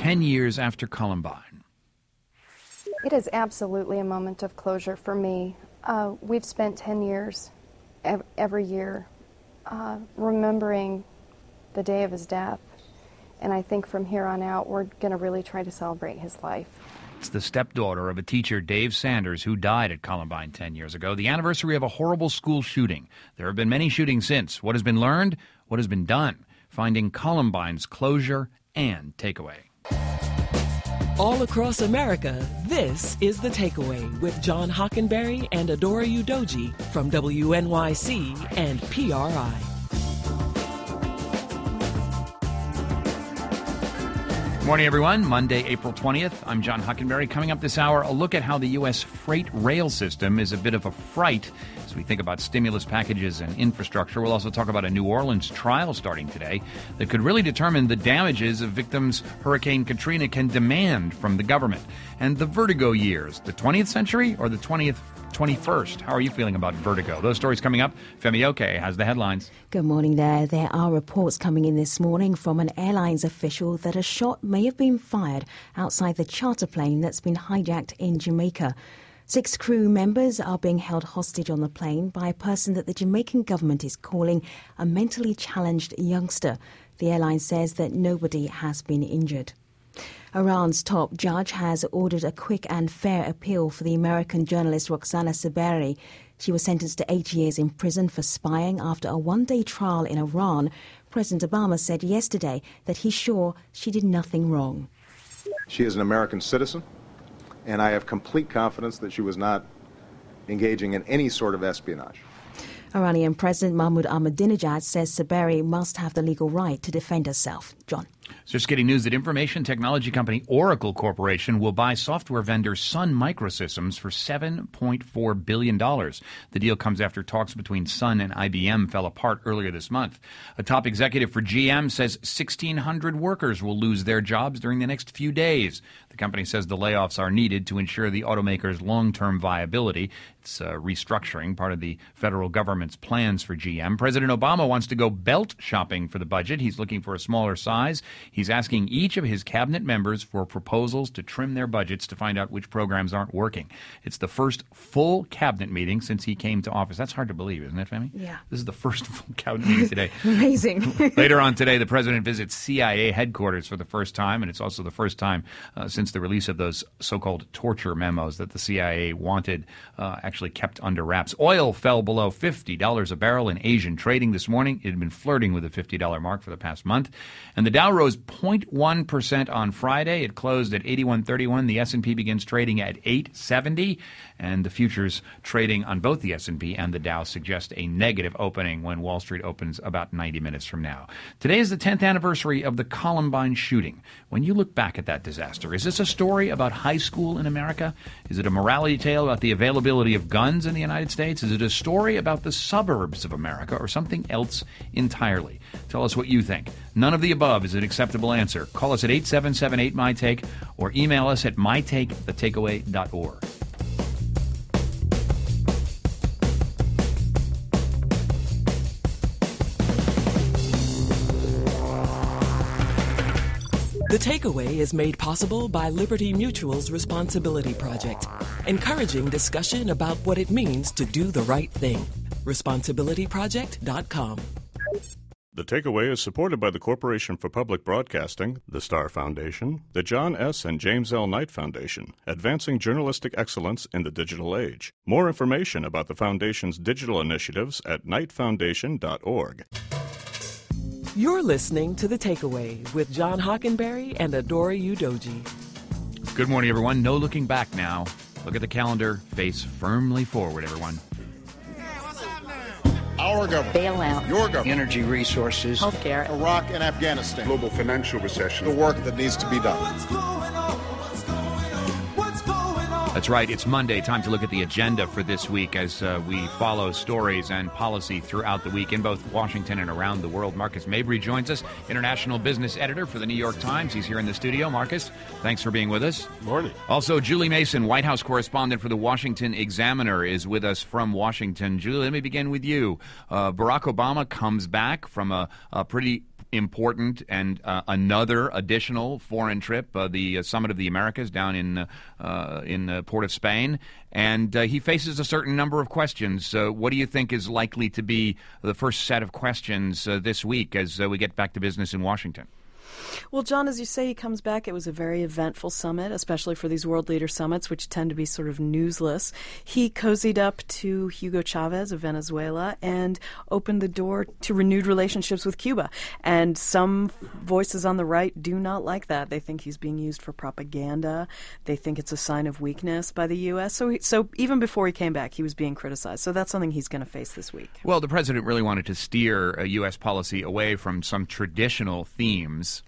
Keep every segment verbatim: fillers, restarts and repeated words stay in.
ten years after Columbine. It is absolutely a moment of closure for me. Uh, we've spent ten years ev- every year uh, remembering the day of his death. And I think from here on out, we're going to really try to celebrate his life. It's the stepdaughter of a teacher, Dave Sanders, who died at Columbine ten years ago, the anniversary of a horrible school shooting. There have been many shootings since. What has been learned? What has been done? Finding Columbine's closure and takeaway. All across America, this is The Takeaway with John Hockenberry and Adora Udoji from W N Y C and P R I. Morning, everyone. Monday, April twentieth. I'm John Hockenberry. Coming up this hour, a look at how the U S freight rail system is a bit of a fright as we think about stimulus packages and infrastructure. We'll also talk about a New Orleans trial starting today that could really determine the damages of victims Hurricane Katrina can demand from the government. And the vertigo years, the twentieth century or the twentieth, twenty-first? How are you feeling about vertigo? Those stories coming up. Femi Oke has the headlines. Good morning there. There are reports coming in this morning from an airlines official that a shot may have been fired outside the charter plane that's been hijacked in Jamaica. Six crew members are being held hostage on the plane by a person that the Jamaican government is calling a mentally challenged youngster. The airline says that nobody has been injured. Iran's top judge has ordered a quick and fair appeal for the American journalist Roxana Saberi. She was sentenced to eight years in prison for spying after a one-day trial in Iran. President Obama said yesterday that he's sure she did nothing wrong. She is an American citizen, and I have complete confidence that she was not engaging in any sort of espionage. Iranian President Mahmoud Ahmadinejad says Saberi must have the legal right to defend herself. John. Just getting news that information technology company Oracle Corporation will buy software vendor Sun Microsystems for seven point four billion dollars. The deal comes after talks between Sun and I B M fell apart earlier this month. A top executive for G M says sixteen hundred workers will lose their jobs during the next few days. The company says the layoffs are needed to ensure the automaker's long-term viability. It's uh, restructuring, part of the federal government's plans for G M. President Obama wants to go belt shopping for the budget. He's looking for a smaller size. He's asking each of his cabinet members for proposals to trim their budgets to find out which programs aren't working. It's the first full cabinet meeting since he came to office. That's hard to believe, isn't it, Femi? Yeah. This is the first full cabinet meeting today. Amazing. Later on today, the president visits C I A headquarters for the first time, and it's also the first time uh, since the release of those so-called torture memos that the C I A wanted uh, actually kept under wraps. Oil fell below fifty dollars a barrel in Asian trading this morning. It had been flirting with the fifty dollars mark for the past month. And the Dow rose zero point one percent on Friday. It closed at eighty-one thirty-one. The S and P begins trading at eight seventy. And the futures trading on both the S and P and the Dow suggest a negative opening when Wall Street opens about ninety minutes from now. Today is the tenth anniversary of the Columbine shooting. When you look back at that disaster, is this a story about high school in America? Is it a morality tale about the availability of guns in the United States? Is it a story about the suburbs of America or something else entirely? Tell us what you think. None of the above is an acceptable answer. Call us at eight seven seven eight, M Y Take or email us at my take the takeaway dot org. The Takeaway is made possible by Liberty Mutual's Responsibility Project, encouraging discussion about what it means to do the right thing. responsibility project dot com. The Takeaway is supported by the Corporation for Public Broadcasting, the Star Foundation, the John S. and James L. Knight Foundation, advancing journalistic excellence in the digital age. More information about the Foundation's digital initiatives at knight foundation dot org. You're listening to The Takeaway with John Hockenberry and Adora Udoji. Good morning, everyone. No looking back now. Look at the calendar. Face firmly forward, everyone. Our government. Bailout. Your government. Energy resources. Healthcare. Iraq and Afghanistan. Global financial recession. The work that needs to be done. That's right. It's Monday. Time to look at the agenda for this week as uh, we follow stories and policy throughout the week in both Washington and around the world. Marcus Mabry joins us, international business editor for the New York Times. He's here in the studio. Marcus, thanks for being with us. Morning. Also, Julie Mason, White House correspondent for the Washington Examiner, is with us from Washington. Julie, let me begin with you. Uh, Barack Obama comes back from a, a pretty important and uh, another additional foreign trip, uh, the uh, Summit of the Americas down in uh, uh, in uh, Port of Spain, and uh, he faces a certain number of questions. Uh, what do you think is likely to be the first set of questions uh, this week as uh, we get back to business in Washington? Well, John, as you say, he comes back. It was a very eventful summit, especially for these world leader summits, which tend to be sort of newsless. He cozied up to Hugo Chavez of Venezuela and opened the door to renewed relationships with Cuba. And some voices on the right do not like that. They think he's being used for propaganda. They think it's a sign of weakness by the U S. So, he, so even before he came back, he was being criticized. So that's something he's going to face this week. Well, the president really wanted to steer a U S policy away from some traditional themes.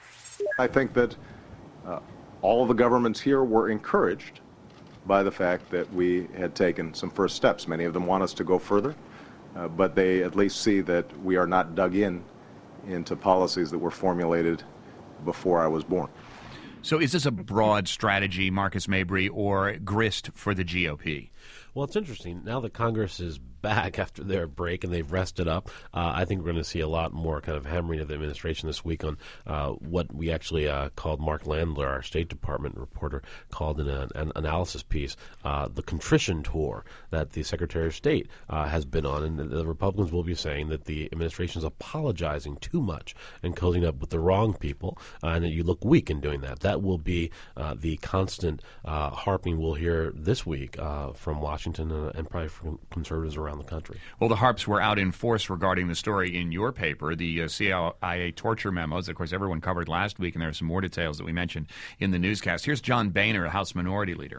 I think that uh, all of the governments here were encouraged by the fact that we had taken some first steps. Many of them want us to go further, uh, but they at least see that we are not dug in into policies that were formulated before I was born. So is this a broad strategy, Marcus Mabry, or grist for the G O P? Well, it's interesting. Now that Congress is back after their break and they've rested up, uh, I think we're going to see a lot more kind of hammering of the administration this week on uh, what we actually uh, called Mark Landler, our State Department reporter, called in an, an analysis piece, uh, the contrition tour that the Secretary of State uh, has been on. And the, the Republicans will be saying that the administration is apologizing too much and cozying up with the wrong people, uh, and that you look weak in doing that. That will be uh, the constant uh, harping we'll hear this week uh, from Washington and, and probably from conservatives around the country. Well, the harps were out in force regarding the story in your paper, the uh, C I A torture memos. Of course, everyone covered last week, and there are some more details that we mentioned in the newscast. Here's John Boehner, House Minority Leader.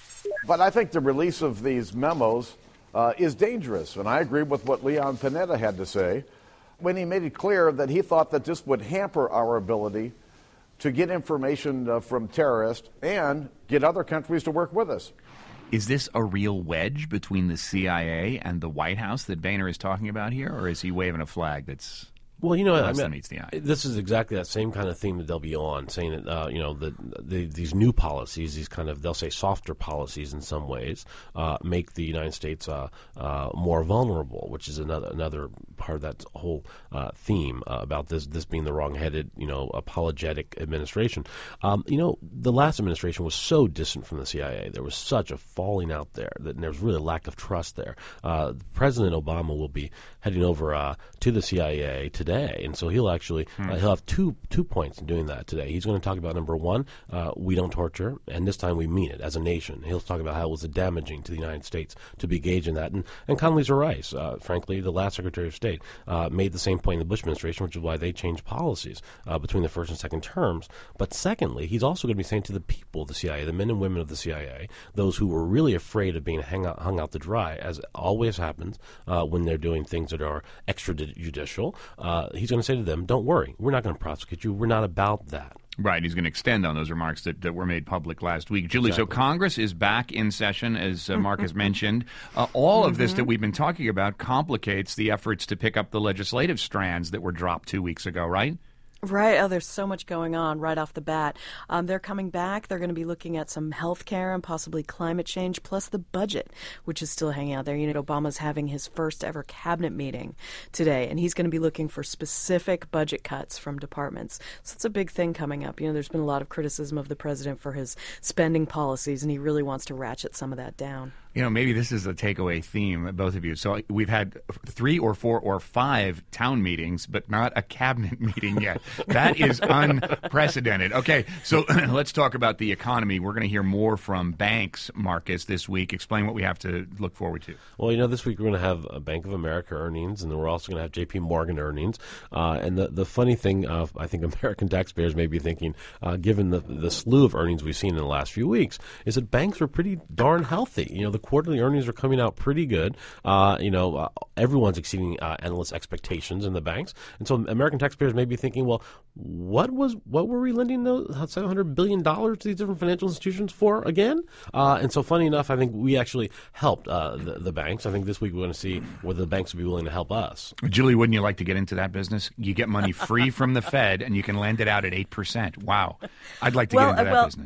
But I think the release of these memos uh, is dangerous, and I agree with what Leon Panetta had to say when he made it clear that he thought that this would hamper our ability to get information uh, from terrorists and get other countries to work with us. Is this a real wedge between the C I A and the White House that Boehner is talking about here, or is he waving a flag that's Well, you know, less I than mean, meets the eye? This is exactly that same kind of theme that they'll be on, saying that, uh, you know, the, the, these new policies, these kind of, they'll say softer policies in some ways, uh, make the United States uh, uh, more vulnerable, which is another another part of that whole uh, theme uh, about this this being the wrong-headed, you know, apologetic administration. Um, you know, the last administration was so distant from the C I A. There was such a falling out there that and there was really a lack of trust there. Uh, President Obama will be heading over uh, to the C I A today. Today. And so he'll actually hmm. uh, he'll have two two points in doing that today. He's going to talk about, number one, uh, we don't torture, and this time we mean it as a nation. He'll talk about how it was damaging to the United States to be engaged in that. And, and Condoleezza Rice, uh, frankly, the last Secretary of State, uh, made the same point in the Bush administration, which is why they changed policies uh, between the first and second terms. But secondly, he's also going to be saying to the people of the C I A, the men and women of the C I A, those who were really afraid of being hung out, hung out to dry, as always happens uh, when they're doing things that are extrajudicial, uh, Uh, he's going to say to them, don't worry, we're not going to prosecute you. We're not about that. Right. He's going to extend on those remarks that, that were made public last week. Julie, Exactly. So Congress is back in session, as uh, Mark has mentioned. Uh, all of this that we've been talking about complicates the efforts to pick up the legislative strands that were dropped two weeks ago, right? Right. Oh, there's so much going on right off the bat. Um, they're coming back. They're going to be looking at some health care and possibly climate change, plus the budget, which is still hanging out there. You know, Obama's having his first ever cabinet meeting today, and he's going to be looking for specific budget cuts from departments. So it's a big thing coming up. You know, there's been a lot of criticism of the president for his spending policies, and he really wants to ratchet some of that down. You know, maybe this is a takeaway theme, both of you. So we've had three or four or five town meetings, but not a cabinet meeting yet. That is unprecedented. Okay, so let's talk about the economy. We're going to hear more from banks, Marcus, this week. Explain what we have to look forward to. Well, you know, this week we're going to have a Bank of America earnings, and then we're also going to have J P Morgan earnings. Uh, and the, the funny thing, uh, I think American taxpayers may be thinking, uh, given the, the slew of earnings we've seen in the last few weeks, is that banks are pretty darn healthy. You know, the quarterly earnings are coming out pretty good. Uh, you know, uh, everyone's exceeding uh, analyst expectations in the banks. And so American taxpayers may be thinking, well, what was what were we lending those seven hundred billion dollars to these different financial institutions for again? Uh, and so funny enough, I think we actually helped uh, the, the banks. I think this week we're going to see whether the banks will be willing to help us. Julie, wouldn't you like to get into that business? You get money free from the Fed, and you can lend it out at eight percent. Wow. I'd like to well, get into that well, business.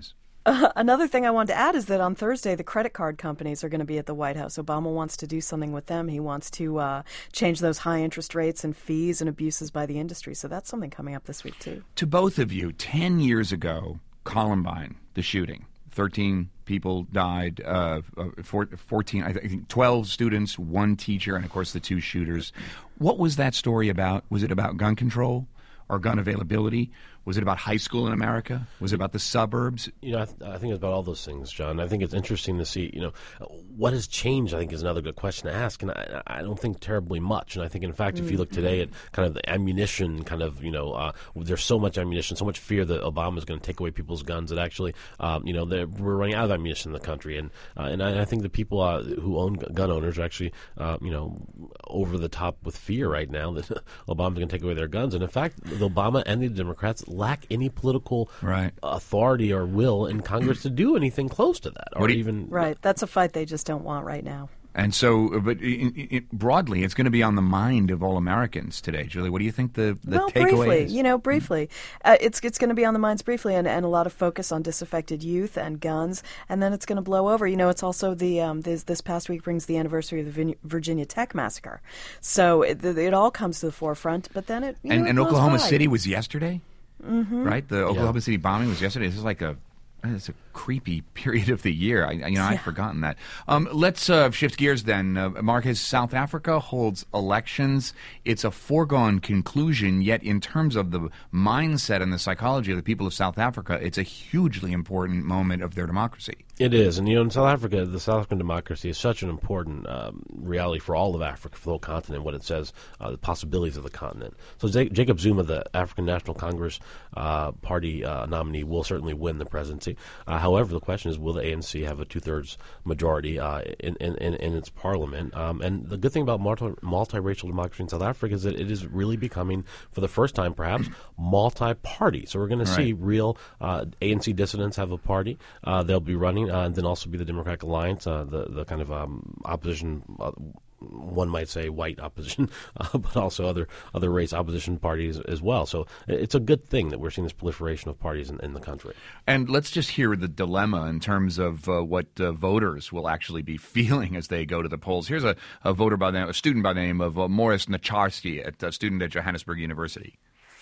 Uh, another thing I wanted to add is that on Thursday, the credit card companies are going to be at the White House. Obama wants to do something with them. He wants to uh, change those high interest rates and fees and abuses by the industry. So that's something coming up this week, too. To both of you, ten years ago, Columbine, the shooting, thirteen people died, uh, fourteen, I think twelve students, one teacher, and, of course, the two shooters. What was that story about? Was it about gun control or gun availability? Was it about high school in America? Was it about the suburbs? You know, I, th- I think it's about all those things, John. I think it's interesting to see, you know, what has changed, I think, is another good question to ask. And I, I don't think terribly much. And I think, in fact, mm-hmm. if you look today at kind of the ammunition, kind of, you know, uh, there's so much ammunition, so much fear that Obama is going to take away people's guns that actually, um, you know, we're running out of ammunition in the country. And uh, and I, I think the people uh, who own gun owners are actually, uh, you know, over the top with fear right now that Obama's going to take away their guns. And, in fact, the Obama and the Democrats lack any political right. authority or will in Congress to do anything close to that, or you, even right. That's a fight they just don't want right now. And so, but it, it, broadly, it's going to be on the mind of all Americans today. Julie, what do you think the, the well, takeaway briefly, is? You know, briefly. Uh, it's it's going to be on the minds briefly, and, and a lot of focus on disaffected youth and guns, and then it's going to blow over. You know, it's also the um, this, this past week brings the anniversary of the Virginia Tech massacre. So it, it all comes to the forefront, but then it, you and, know, and it Oklahoma by. City was yesterday, mm-hmm. right? The Oklahoma yeah. City bombing was yesterday. This is like a It's a creepy period of the year. I, you know, yeah. I'd forgotten that. Um, let's uh, shift gears then. Uh, Marcus, South Africa holds elections. It's a foregone conclusion, yet in terms of the mindset and the psychology of the people of South Africa, it's a hugely important moment of their democracy. It is. And, you know, in South Africa, the South African democracy is such an important um, reality for all of Africa, for the whole continent, what it says, uh, the possibilities of the continent. So Z- Jacob Zuma, the African National Congress uh, Party uh, nominee, will certainly win the presidency. Uh, however, the question is, will the A N C have a two-thirds majority uh, in, in, in its parliament? Um, and the good thing about multi, multiracial democracy in South Africa is that it is really becoming, for the first time perhaps, multi-party. So we're going to see real uh, A N C dissidents have a party. Uh, they'll be running, uh, and then also be the Democratic Alliance, uh, the, the kind of um, opposition uh, one might say white opposition, uh, but also other other race opposition parties as well. So it's a good thing that we're seeing this proliferation of parties in, in the country. And let's just hear the dilemma in terms of uh, what uh, voters will actually be feeling as they go to the polls. Here's a, a voter by the name, a student by the name of uh, Morris Nacharski, a student at Johannesburg University.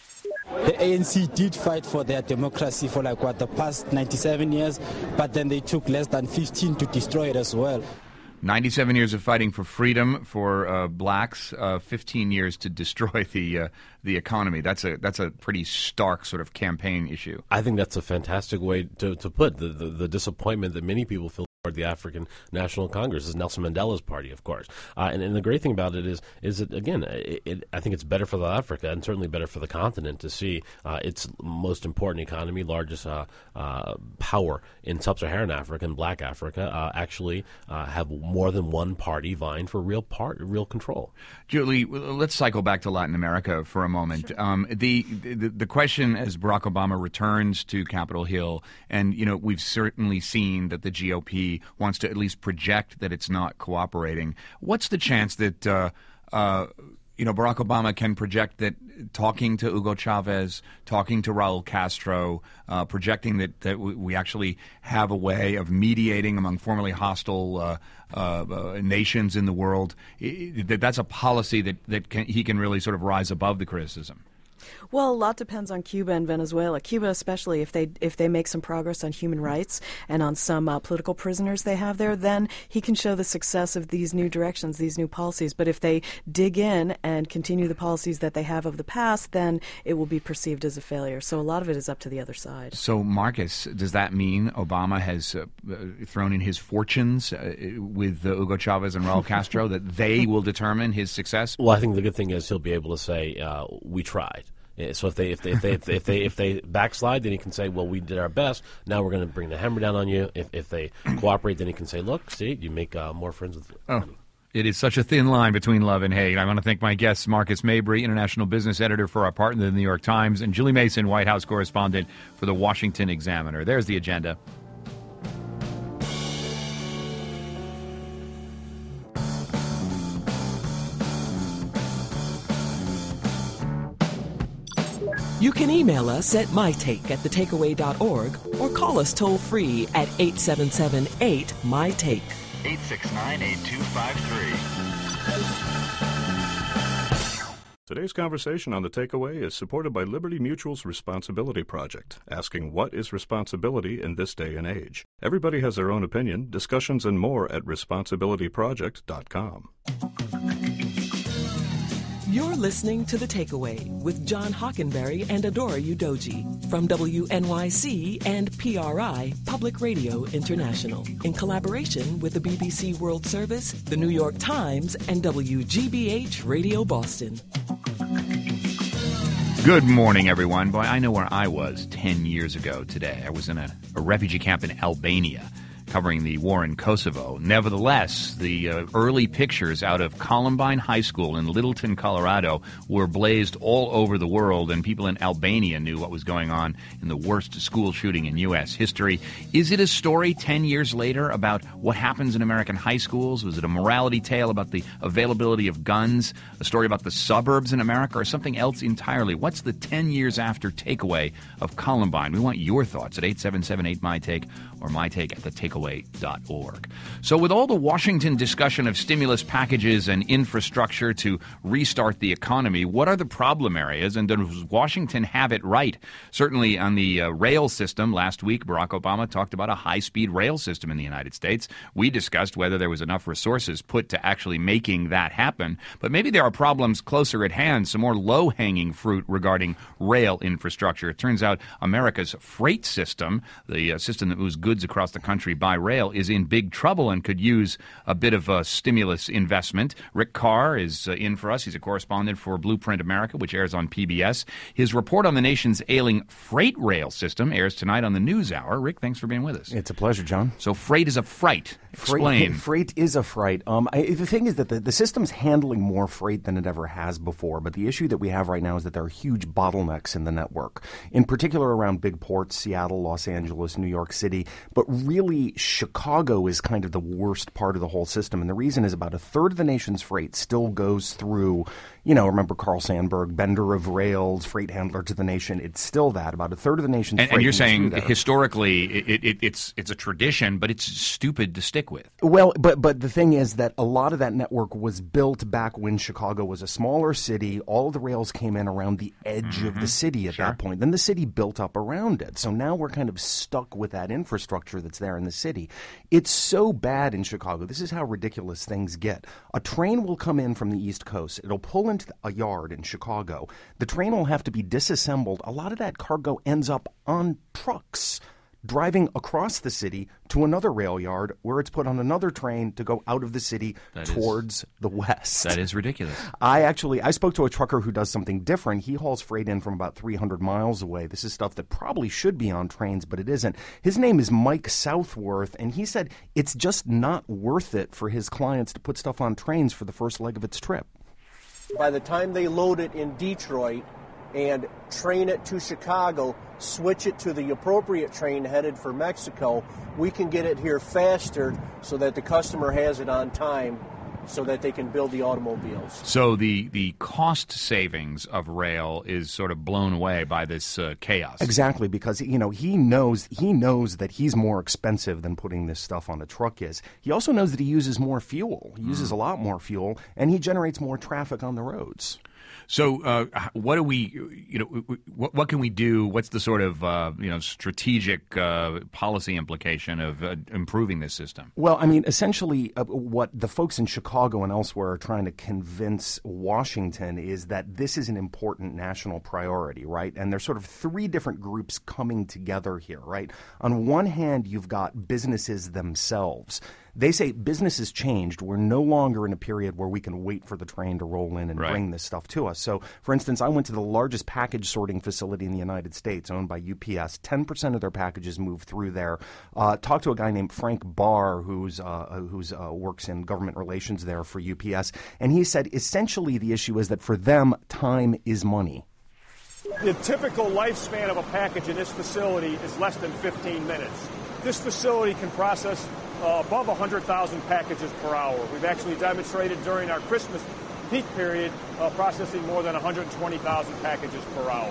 The A N C did fight for their democracy for like what the past ninety-seven years, but then they took less than fifteen to destroy it as well. ninety-seven years of fighting for freedom for uh, blacks, uh, fifteen years to destroy the uh, the economy. That's a that's a pretty stark sort of campaign issue. I think that's a fantastic way to, to put the, the, the disappointment that many people feel toward the African National Congress. This is Nelson Mandela's party, of course. Uh, and, and the great thing about it is, is that, again, it, it, I think it's better for South Africa and certainly better for the continent to see uh, its most important economy, largest uh, uh, power in sub-Saharan Africa and black Africa, uh, actually uh, have more than one party vying for real part, real control. Julie, let's cycle back to Latin America for a moment. Sure. Um, the, the the question as Barack Obama returns to Capitol Hill, and you know we've certainly seen that the G O P wants to at least project that it's not cooperating. What's the chance that uh, uh, you know Barack Obama can project that talking to Hugo Chavez, talking to Raul Castro, uh, projecting that that we actually have a way of mediating among formerly hostile uh, uh, uh, nations in the world? That that's a policy that that can, he can really sort of rise above the criticism. Well, a lot depends on Cuba and Venezuela. Cuba, especially if they if they make some progress on human rights and on some uh, political prisoners they have there, then he can show the success of these new directions, these new policies. But if they dig in and continue the policies that they have of the past, then it will be perceived as a failure. So a lot of it is up to the other side. So, Marcus, does that mean Obama has uh, thrown in his fortunes uh, with uh, Hugo Chavez and Raul Castro, that they will determine his success? Well, I think the good thing is he'll be able to say, uh, we tried. So if they if they if they if they, if they if they backslide, then he can say, "Well, we did our best. Now we're going to bring the hammer down on you." If if they cooperate, then he can say, "Look, see, you make uh, more friends with." Oh, it is such a thin line between love and hate. I want to thank my guests, Marcus Mabry, international business editor for our partner, the New York Times, and Julie Mason, White House correspondent for the Washington Examiner. There's the agenda. You can email us at mytake at the takeaway dot org or call us toll-free at eight seven seven eight M Y take. eight six nine, eight two five three. Today's conversation on The Takeaway is supported by Liberty Mutual's Responsibility Project, asking what is responsibility in this day and age. Everybody has their own opinion. Discussions and more at responsibility project dot com. You're listening to The Takeaway with John Hockenberry and Adora Udoji from W N Y C and P R I, Public Radio International, in collaboration with the B B C World Service, the New York Times, and W G B H Radio Boston. Good morning, everyone. Boy, I know where I was ten years ago today. I was in a, a refugee camp in Albania, covering the war in Kosovo. Nevertheless, the uh, early pictures out of Columbine High School in Littleton, Colorado, were blazed all over the world, and people in Albania knew what was going on in the worst school shooting in U S history. Is it a story ten years later about what happens in American high schools? Was it a morality tale about the availability of guns, a story about the suburbs in America, or something else entirely? What's the ten years after takeaway of Columbine? We want your thoughts at eight seven seven eight M Y take or mytake at the takeaway dot org. So with all the Washington discussion of stimulus packages and infrastructure to restart the economy, what are the problem areas, and does Washington have it right? Certainly on the uh, rail system, last week Barack Obama talked about a high-speed rail system in the United States. We discussed whether there was enough resources put to actually making that happen, but maybe there are problems closer at hand, some more low-hanging fruit regarding rail infrastructure. It turns out America's freight system, the uh, system that moves goods across the country by rail, is in big trouble and could use a bit of a stimulus investment. Rick Carr is uh, in for us. He's a correspondent for Blueprint America, which airs on P B S. His report on the nation's ailing freight rail system airs tonight on the NewsHour. Rick, thanks for being with us. It's a pleasure, John. So freight is a fright. Explain. Freight, freight is a fright. Um, I, the thing is that the, the system's handling more freight than it ever has before, but the issue that we have right now is that there are huge bottlenecks in the network, in particular around big ports, Seattle, Los Angeles, New York City, but really Chicago is kind of the worst part of the whole system. And the reason is about a third of the nation's freight still goes through, you know, remember Carl Sandburg, bender of rails, freight handler to the nation. It's still that. About a third of the nation's and, freight And you're goes saying through there. Historically it, it, it's it's a tradition, but it's stupid to stick with. Well, but but the thing is that a lot of that network was built back when Chicago was a smaller city. All of the rails came in around the edge mm-hmm. of the city at sure. that point. Then the city built up around it. So now we're kind of stuck with that infrastructure that's there in the city. It's so bad in Chicago. This is how ridiculous things get. A train will come in from the East Coast. It'll pull into a yard in Chicago. The train will have to be disassembled. A lot of that cargo ends up on trucks, driving across the city to another rail yard where it's put on another train to go out of the city that towards is, the west. That is ridiculous. I actually, I spoke to a trucker who does something different. He hauls freight in from about three hundred miles away. This is stuff that probably should be on trains, but it isn't. His name is Mike Southworth, and he said it's just not worth it for his clients to put stuff on trains for the first leg of its trip. By the time they load it in Detroit and train it to Chicago, switch it to the appropriate train headed for Mexico, we can get it here faster so that the customer has it on time so that they can build the automobiles. So the, the cost savings of rail is sort of blown away by this uh, chaos. Exactly, because you know he knows he knows that he's more expensive than putting this stuff on a truck is. He also knows that he uses more fuel. He uses mm. a lot more fuel, and he generates more traffic on the roads. So, uh, what do we, you know, what, what can we do? What's the sort of, uh, you know, strategic uh, policy implication of uh, improving this system? Well, I mean, essentially, uh, what the folks in Chicago and elsewhere are trying to convince Washington is that this is an important national priority, right? And there's sort of three different groups coming together here, right? On one hand, you've got businesses themselves. They say business has changed. We're no longer in a period where we can wait for the train to roll in and right. bring this stuff to us. So, for instance, I went to the largest package sorting facility in the United States, owned by U P S. ten percent of their packages move through there. Uh, talked to a guy named Frank Barr, who's uh, who's uh, works in government relations there for U P S, and he said essentially the issue is that for them, time is money. The typical lifespan of a package in this facility is less than fifteen minutes. This facility can process uh, above one hundred thousand packages per hour. We've actually demonstrated during our Christmas peak period uh, processing more than one hundred twenty thousand packages per hour.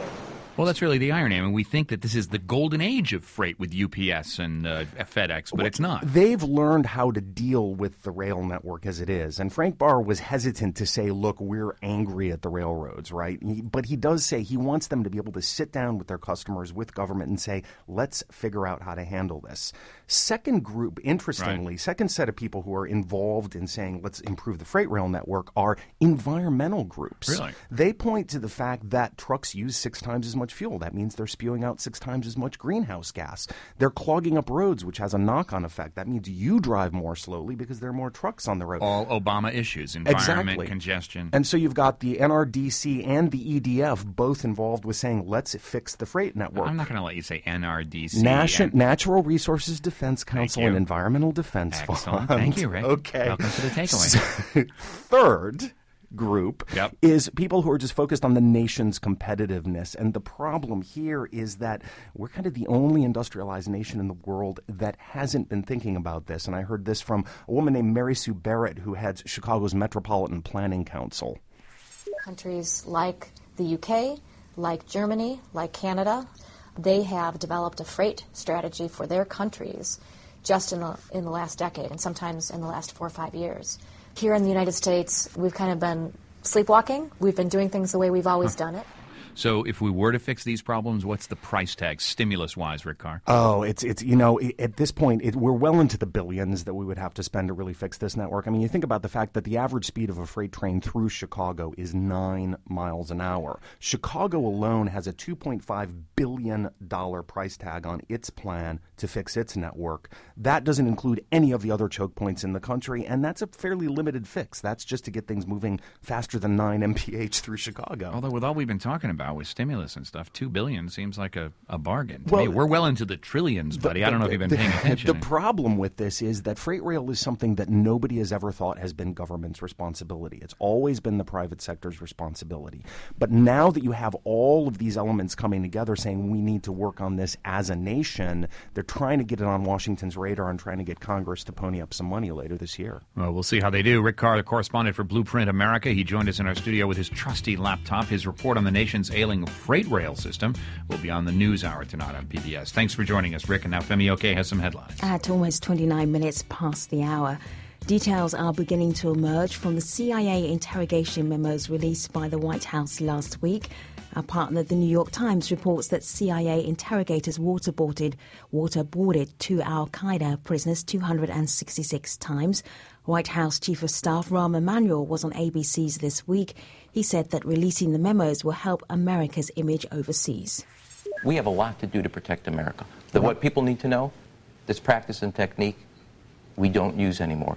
Well, that's really the irony. I mean, we think that this is the golden age of freight with U P S and uh, FedEx, but well, it's not. They've learned how to deal with the rail network as it is. And Frank Barr was hesitant to say, look, we're angry at the railroads, right? He, but he does say he wants them to be able to sit down with their customers, with government, and say, let's figure out how to handle this. Second group, interestingly, right. second set of people who are involved in saying, let's improve the freight rail network are environmental groups. Really? They point to the fact that trucks use six times as much fuel. That means they're spewing out six times as much greenhouse gas. They're clogging up roads, which has a knock-on effect. That means you drive more slowly because there are more trucks on the road. All Obama issues, environment, exactly. congestion. And so you've got the N R D C and the E D F both involved with saying, let's fix the freight network. I'm not going to let you say N R D C. Nation, Natural Resources Defense Council and Environmental Defense Excellent. Fund. Thank you, Rick. Okay. Welcome to the takeaway. Third group yep. is people who are just focused on the nation's competitiveness. And the problem here is that we're kind of the only industrialized nation in the world that hasn't been thinking about this. And I heard this from a woman named Mary Sue Barrett, who heads Chicago's Metropolitan Planning Council. Countries like the U K, like Germany, like Canada, they have developed a freight strategy for their countries just in the, in the last decade, and sometimes in the last four or five years. Here in the United States, we've kind of been sleepwalking. We've been doing things the way we've always done it. So if we were to fix these problems, what's the price tag, stimulus-wise, Rick Carr? Oh, it's, it's you know, at this point, it, we're well into the billions that we would have to spend to really fix this network. I mean, you think about the fact that the average speed of a freight train through Chicago is nine miles an hour. Chicago alone has a two point five billion dollars price tag on its plan to fix its network. That doesn't include any of the other choke points in the country, and that's a fairly limited fix. That's just to get things moving faster than nine M P H through Chicago. Although with all we've been talking about with stimulus and stuff, two billion dollars seems like a, a bargain. To well, me, we're well into the trillions, buddy. The, I don't know if you've been the, paying attention. The problem with this is that freight rail is something that nobody has ever thought has been government's responsibility. It's always been the private sector's responsibility. But now that you have all of these elements coming together saying we need to work on this as a nation, they're trying to get it on Washington's radar and trying to get Congress to pony up some money later this year. Well, we'll see how they do. Rick Carr, the correspondent for Blueprint America, he joined us in our studio with his trusty laptop. His report on the nation's ailing freight rail system will be on the News Hour tonight on P B S. Thanks for joining us, Rick. And now Femi Oke has some headlines. At almost twenty-nine minutes past the hour, details are beginning to emerge from the C I A interrogation memos released by the White House last week. Our partner, the New York Times, reports that C I A interrogators waterboarded, waterboarded two al-Qaeda prisoners two hundred sixty-six times. White House Chief of Staff Rahm Emanuel was on A B C's This Week. He said that releasing the memos will help America's image overseas. We have a lot to do to protect America. The, what people need to know, this practice and technique, we don't use anymore.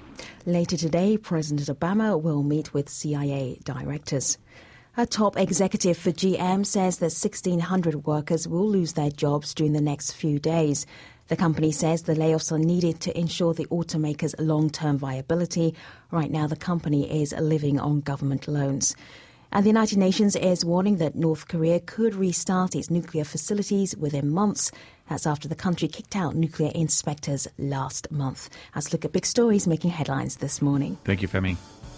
Later today, President Obama will meet with C I A directors. A top executive for G M says that sixteen hundred workers will lose their jobs during the next few days. The company says the layoffs are needed to ensure the automaker's long-term viability. Right now, the company is living on government loans. And the United Nations is warning that North Korea could restart its nuclear facilities within months. That's after the country kicked out nuclear inspectors last month. Let's look at big stories making headlines this morning. Thank you, Femi.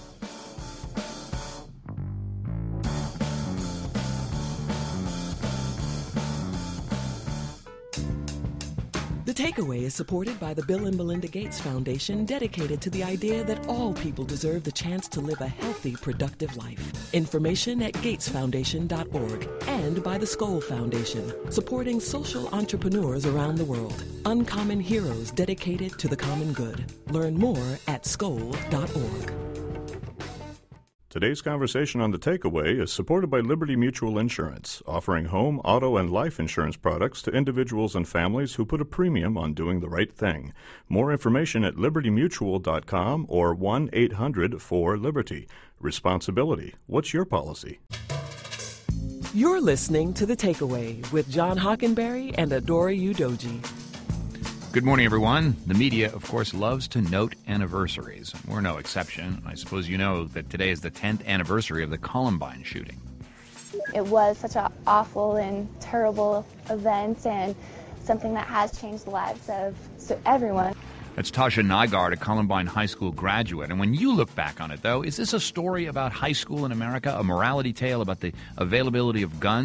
The Takeaway is supported by the Bill and Melinda Gates Foundation, dedicated to the idea that all people deserve the chance to live a healthy, productive life. Information at gates foundation dot org. And by the Skoll Foundation, supporting social entrepreneurs around the world. Uncommon heroes dedicated to the common good. Learn more at skoll dot org. Today's conversation on The Takeaway is supported by Liberty Mutual Insurance, offering home, auto, and life insurance products to individuals and families who put a premium on doing the right thing. More information at liberty mutual dot com or one eight hundred four liberty. Responsibility. What's your policy? You're listening to The Takeaway with John Hockenberry and Adora Udoji. Good morning, everyone. The media, of course, loves to note anniversaries. We're no exception. I suppose you know that today is the tenth anniversary of the Columbine shooting. It was such an awful and terrible event and something that has changed the lives of so everyone. That's Tasha Nygaard, a Columbine High School graduate. And when you look back on it, though, is this a story about high school in America, a morality tale about the availability of guns?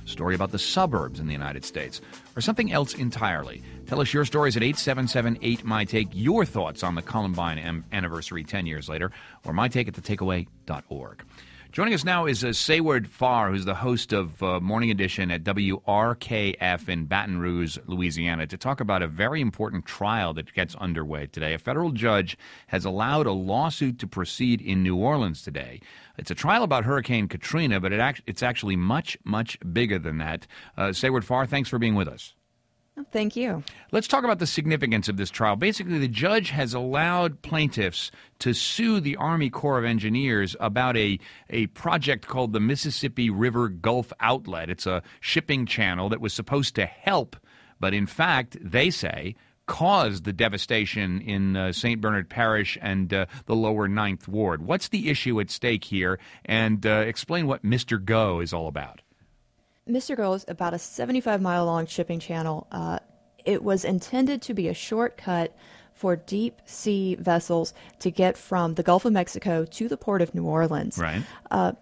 a story about the suburbs in the United States, or something else entirely. Tell us your stories at eight seven seven eight my take, your thoughts on the Columbine am- anniversary ten years later, or my take at the takeaway dot org. Joining us now is uh, Sayward Farr, who's the host of uh, Morning Edition at W R K F in Baton Rouge, Louisiana, to talk about a very important trial that gets underway today. A federal judge has allowed a lawsuit to proceed in New Orleans today. It's a trial about Hurricane Katrina, but it act- it's actually much, much bigger than that. Uh, Sayward Farr, thanks for being with us. Thank you. Let's talk about the significance of this trial. Basically, the judge has allowed plaintiffs to sue the Army Corps of Engineers about a, a project called the Mississippi River Gulf Outlet. It's a shipping channel that was supposed to help, but in fact, they say, caused the devastation in uh, Saint Bernard Parish and uh, the lower Ninth Ward. What's the issue at stake here? And uh, explain what Mister Go is all about. Mister Go is about a seventy-five mile long shipping channel. Uh, it was intended to be a shortcut for deep sea vessels to get from the Gulf of Mexico to the port of New Orleans. Right. Uh,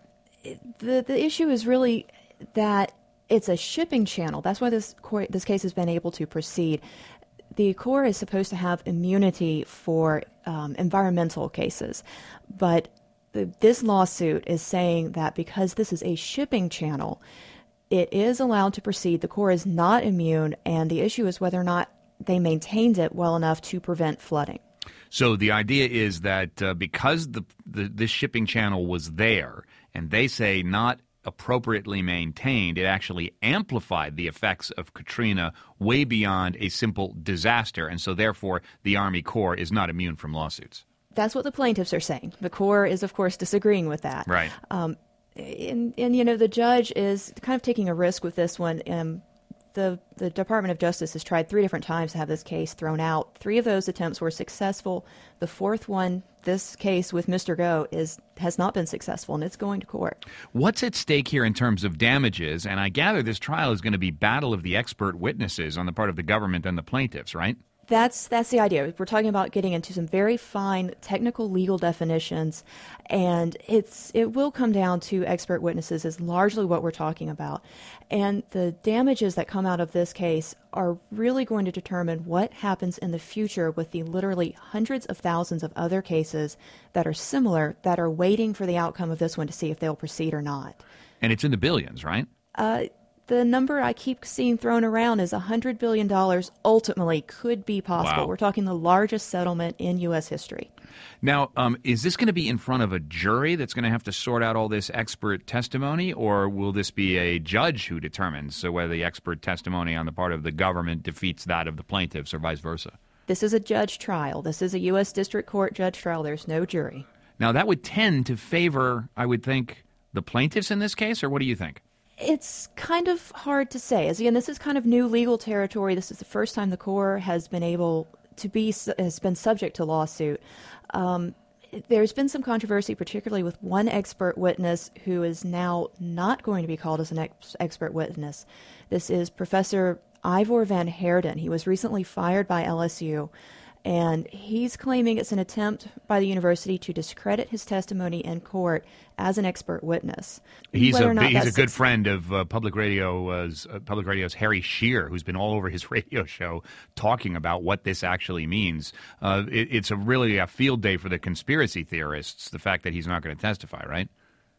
the the issue is really that it's a shipping channel. That's why this court, this case has been able to proceed. The Corps is supposed to have immunity for um, environmental cases, but the, this lawsuit is saying that because this is a shipping channel, it is allowed to proceed. The Corps is not immune, and the issue is whether or not they maintained it well enough to prevent flooding. So the idea is that uh, because the, the this shipping channel was there, and they say not appropriately maintained, it actually amplified the effects of Katrina way beyond a simple disaster, and so therefore the Army Corps is not immune from lawsuits. That's what the plaintiffs are saying. The Corps is, of course, disagreeing with that. Right. Um, and, and, you know, the judge is kind of taking a risk with this one. Um, the, the Department of Justice has tried three different times to have this case thrown out. Three of those attempts were successful. The fourth one, this case with Mister Go, is has not been successful, and it's going to court. What's at stake here in terms of damages? And I gather this trial is going to be battle of the expert witnesses on the part of the government and the plaintiffs, right? That's that's the idea. We're talking about getting into some very fine technical legal definitions, and it's it will come down to expert witnesses is largely what we're talking about. And the damages that come out of this case are really going to determine what happens in the future with the literally hundreds of thousands of other cases that are similar that are waiting for the outcome of this one to see if they'll proceed or not. And it's in the billions, right? Uh, The number I keep seeing thrown around is one hundred billion dollars ultimately could be possible. Wow. We're talking the largest settlement in U S history. Now, um, is this going to be in front of a jury that's going to have to sort out all this expert testimony, or will this be a judge who determines so whether the expert testimony on the part of the government defeats that of the plaintiffs or vice versa? This is a judge trial. This is a U S District Court judge trial. There's no jury. Now, that would tend to favor, I would think, the plaintiffs in this case, or what do you think? It's kind of hard to say. As again, this is kind of new legal territory. This is the first time the Corps has been able to be has been subject to lawsuit. Um, there's been some controversy, particularly with one expert witness who is now not going to be called as an ex- expert witness. This is Professor Ivor Van Heerden. He was recently fired by L S U. And he's claiming it's an attempt by the university to discredit his testimony in court as an expert witness. He's a he's a good friend of uh, public radio's uh, public radio's Harry Shearer, who's been all over his radio show talking about what this actually means. Uh, it, it's a really a field day for the conspiracy theorists. The fact that he's not going to testify, right?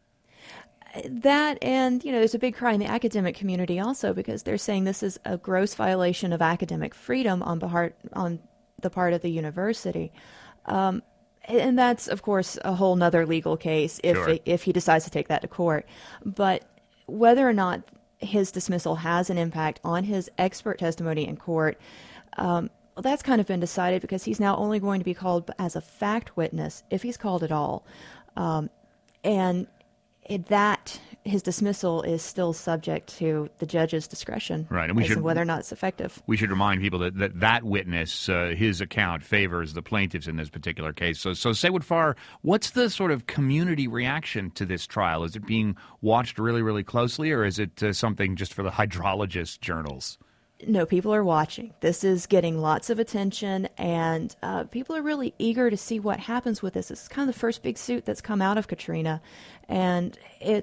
That, and, you know, there's a big cry in the academic community also because they're saying this is a gross violation of academic freedom on part on. the part of the university. Um, and that's, of course, a whole nother legal case if Sure. it, if he decides to take that to court. But whether or not his dismissal has an impact on his expert testimony in court, um, well, that's kind of been decided because he's now only going to be called as a fact witness if he's called at all. Um, and it, that his dismissal is still subject to the judge's discretion, right? And we as should to whether or not it's effective. We should remind people that that, that witness, uh, his account favors the plaintiffs in this particular case. So, so Sayward Farr, what's the sort of community reaction to this trial? Is it being watched really, really closely, or is it uh, something just for the hydrologist journals? No, people are watching. This is getting lots of attention, and uh, people are really eager to see what happens with this. It's kind of the first big suit that's come out of Katrina, and it's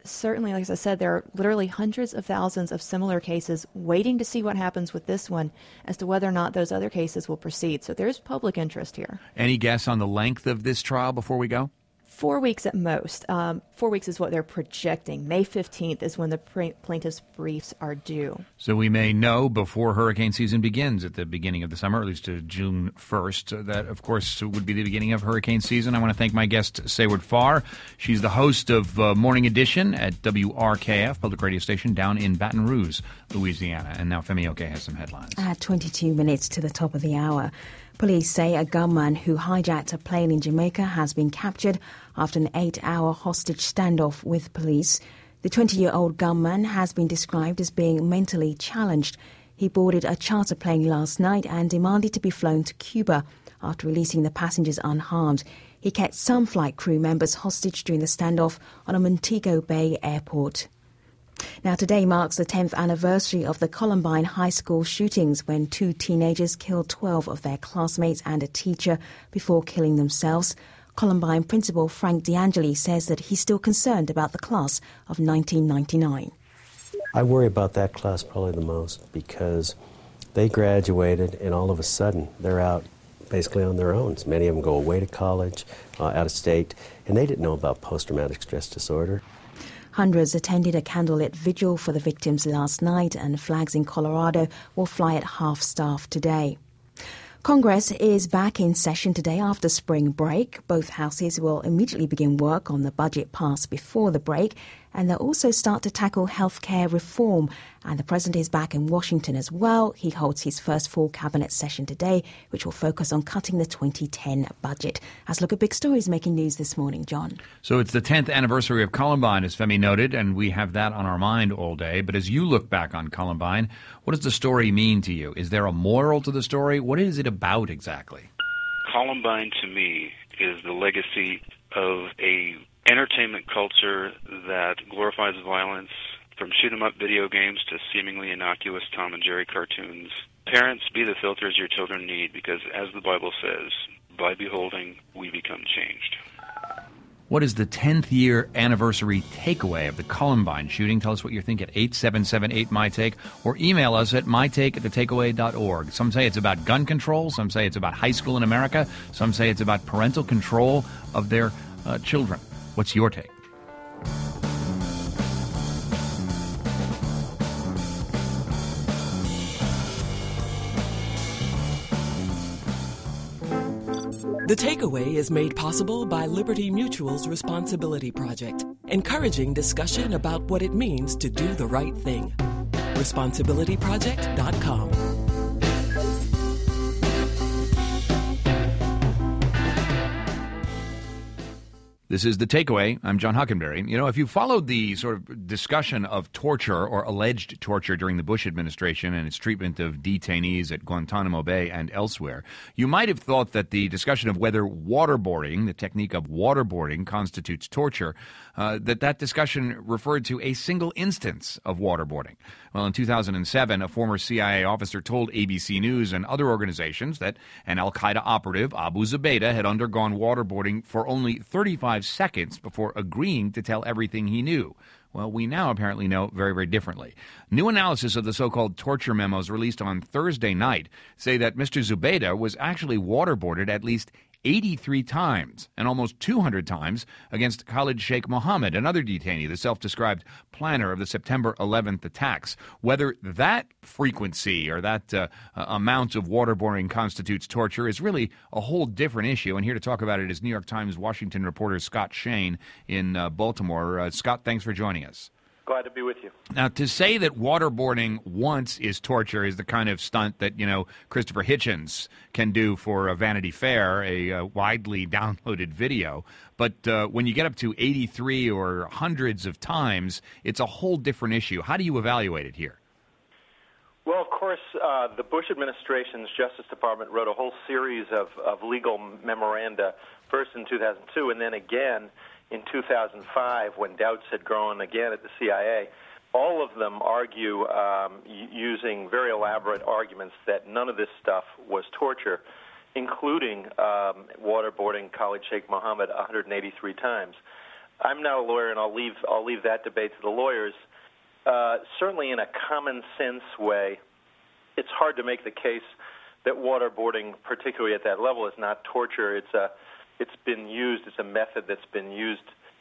certainly, like I said, there are literally hundreds of thousands of similar cases waiting to see what happens with this one as to whether or not those other cases will proceed. So there's public interest here. Any guess on the length of this trial before we go? Four weeks at most. Um, four weeks is what they're projecting. May fifteenth is when the pre- plaintiff's briefs are due. So we may know before hurricane season begins at the beginning of the summer, at least to June first. Uh, that, of course, would be the beginning of hurricane season. I want to thank my guest, Sayward Farr. She's the host of uh, Morning Edition at W R K F, public radio station down in Baton Rouge, Louisiana. And now Femi Oke has some headlines. At twenty-two minutes to the top of the hour. Police say a gunman who hijacked a plane in Jamaica has been captured after an eight-hour hostage standoff with police. The twenty-year-old gunman has been described as being mentally challenged. He boarded a charter plane last night and demanded to be flown to Cuba after releasing the passengers unharmed. He kept some flight crew members hostage during the standoff on a Montego Bay airport. Now, today marks the tenth anniversary of the Columbine High School shootings when two teenagers killed twelve of their classmates and a teacher before killing themselves. Columbine principal Frank DeAngeli says that he's still concerned about the class of nineteen ninety-nine. I worry about that class probably the most because they graduated and all of a sudden they're out basically on their own. Many of them go away to college, uh, out of state, and they didn't know about post-traumatic stress disorder. Hundreds attended a candlelit vigil for the victims last night, and flags in Colorado will fly at half-staff today. Congress is back in session today after spring break. Both houses will immediately begin work on the budget passed before the break, and they'll also start to tackle health care reform. And the president is back in Washington as well. He holds his first full cabinet session today, which will focus on cutting the twenty ten budget. Let's look at big stories making news this morning, John. So it's the tenth anniversary of Columbine, as Femi noted, and we have that on our mind all day. But as you look back on Columbine, what does the story mean to you? Is there a moral to the story? What is it about exactly? Columbine, to me, is the legacy of a entertainment culture that glorifies violence, from shoot-'em-up video games to seemingly innocuous Tom and Jerry cartoons. Parents, be the filters your children need, because as the Bible says, by beholding, we become changed. What is the tenth year anniversary takeaway of the Columbine shooting? Tell us what you think at eight seven seven eight my take, or email us at my take at the takeaway dot org. Some say it's about gun control. Some say it's about high school in America. Some say it's about parental control of their uh, children. What's your take? The Takeaway is made possible by Liberty Mutual's Responsibility Project, encouraging discussion about what it means to do the right thing. responsibility project dot com. This is The Takeaway. I'm John Hockenberry. You know, if you followed the sort of discussion of torture or alleged torture during the Bush administration and its treatment of detainees at Guantanamo Bay and elsewhere, you might have thought that the discussion of whether waterboarding, the technique of waterboarding, constitutes torture, uh, that that discussion referred to a single instance of waterboarding. Well, in two thousand seven, a former C I A officer told A B C News and other organizations that an al-Qaeda operative, Abu Zubaydah, had undergone waterboarding for only thirty-five seconds before agreeing to tell everything he knew. Well, we now apparently know very, very differently. New analysis of the so-called torture memos released on Thursday night say that Mister Zubaydah was actually waterboarded at least eighty-three times and almost two hundred times against Khalid Sheikh Mohammed, another detainee, the self-described planner of the September eleventh attacks. Whether that frequency or that uh, amount of waterboarding constitutes torture is really a whole different issue. And here to talk about it is New York Times Washington reporter Scott Shane in uh, Baltimore. Uh, Scott, thanks for joining us. Glad to be with you. Now, to say that waterboarding once is torture is the kind of stunt that, you know, Christopher Hitchens can do for a Vanity Fair, a uh, widely downloaded video. But uh, when you get up to eighty-three or hundreds of times, it's a whole different issue. How do you evaluate it here? Well, of course, uh, the Bush administration's Justice Department wrote a whole series of, of legal memoranda, first in two thousand two and then again in two thousand five, when doubts had grown again at the C I A. All of them argue, um, using very elaborate arguments, that none of this stuff was torture, including um, waterboarding Khalid Sheikh Mohammed one hundred eighty-three times. I'm not a lawyer, and I'll leave I'll leave that debate to the lawyers. Uh, certainly, in a common sense way, it's hard to make the case that waterboarding, particularly at that level, is not torture. It's a it's been used. It's a method that's been used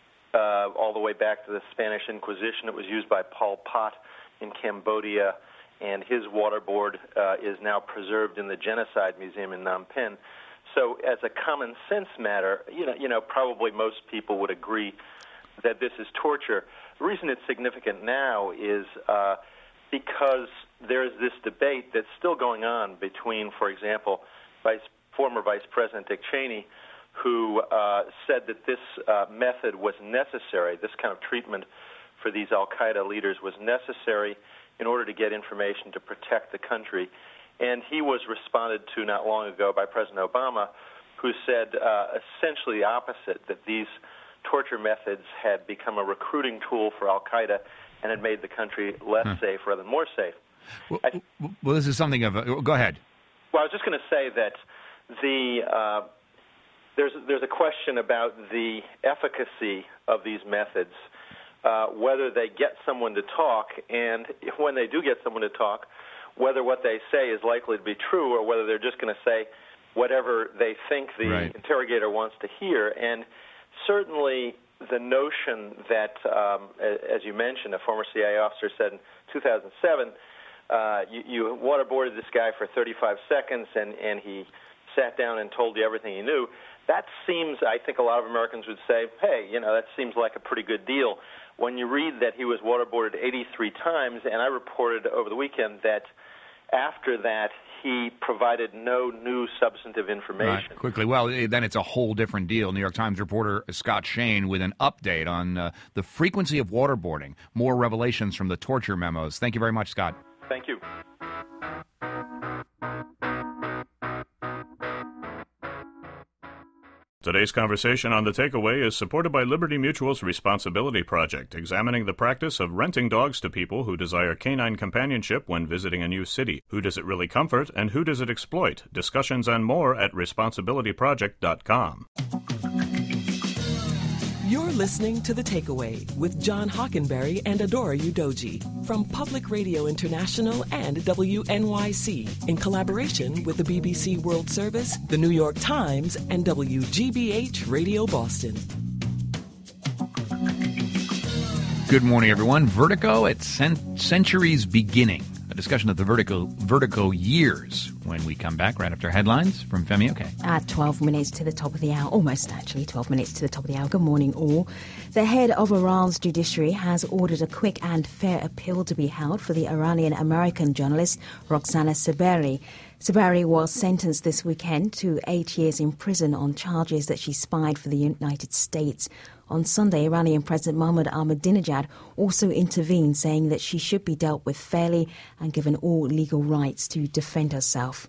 uh, all the way back to the Spanish Inquisition. It was used by Pol Pot in Cambodia, and his waterboard uh, is now preserved in the Genocide Museum in Phnom Penh. So, as a common sense matter, you know, you know, probably most people would agree that this is torture. The reason it's significant now is uh, because there's this debate that's still going on between, for example, Vice, former Vice President Dick Cheney, who uh, said that this uh, method was necessary, this kind of treatment for these al-Qaeda leaders was necessary in order to get information to protect the country. And he was responded to not long ago by President Obama, who said uh, essentially the opposite, that these torture methods had become a recruiting tool for al-Qaeda and had made the country less huh. safe rather than more safe. Well, I, well, this is something of a... Go ahead. Well, I was just going to say that the uh, there's there's a question about the efficacy of these methods, uh, whether they get someone to talk, and when they do get someone to talk, whether what they say is likely to be true or whether they're just going to say whatever they think the right. interrogator wants to hear. And certainly the notion that, um, as you mentioned, a former C I A officer said in two thousand seven, uh, you, you waterboarded this guy for thirty-five seconds and, and he sat down and told you everything he knew. That seems, I think a lot of Americans would say, hey, you know, that seems like a pretty good deal. When you read that he was waterboarded eighty-three times, and I reported over the weekend that after that he provided no new substantive information. Right. Quickly, well, then it's a whole different deal. New York Times reporter Scott Shane with an update on uh, the frequency of waterboarding, more revelations from the torture memos. Thank you very much, Scott. Thank you. Today's conversation on The Takeaway is supported by Liberty Mutual's Responsibility Project, examining the practice of renting dogs to people who desire canine companionship when visiting a new city. Who does it really comfort, and who does it exploit? Discussions and more at responsibility project dot com. You're listening to The Takeaway with John Hockenberry and Adora Udoji from Public Radio International and W N Y C in collaboration with the B B C World Service, the New York Times, and W G B H Radio Boston. Good morning, everyone. Vertigo at cent- Century's Beginning. A discussion of the vertigo, vertigo years when we come back right after headlines from Femi Oke. At twelve minutes to the top of the hour, almost actually, twelve minutes to the top of the hour. Good morning, all. The head of Iran's judiciary has ordered a quick and fair appeal to be held for the Iranian-American journalist Roxana Saberi. Saberi was sentenced this weekend to eight years in prison on charges that she spied for the United States. On Sunday, Iranian President Mohammad Ahmadinejad also intervened, saying that she should be dealt with fairly and given all legal rights to defend herself.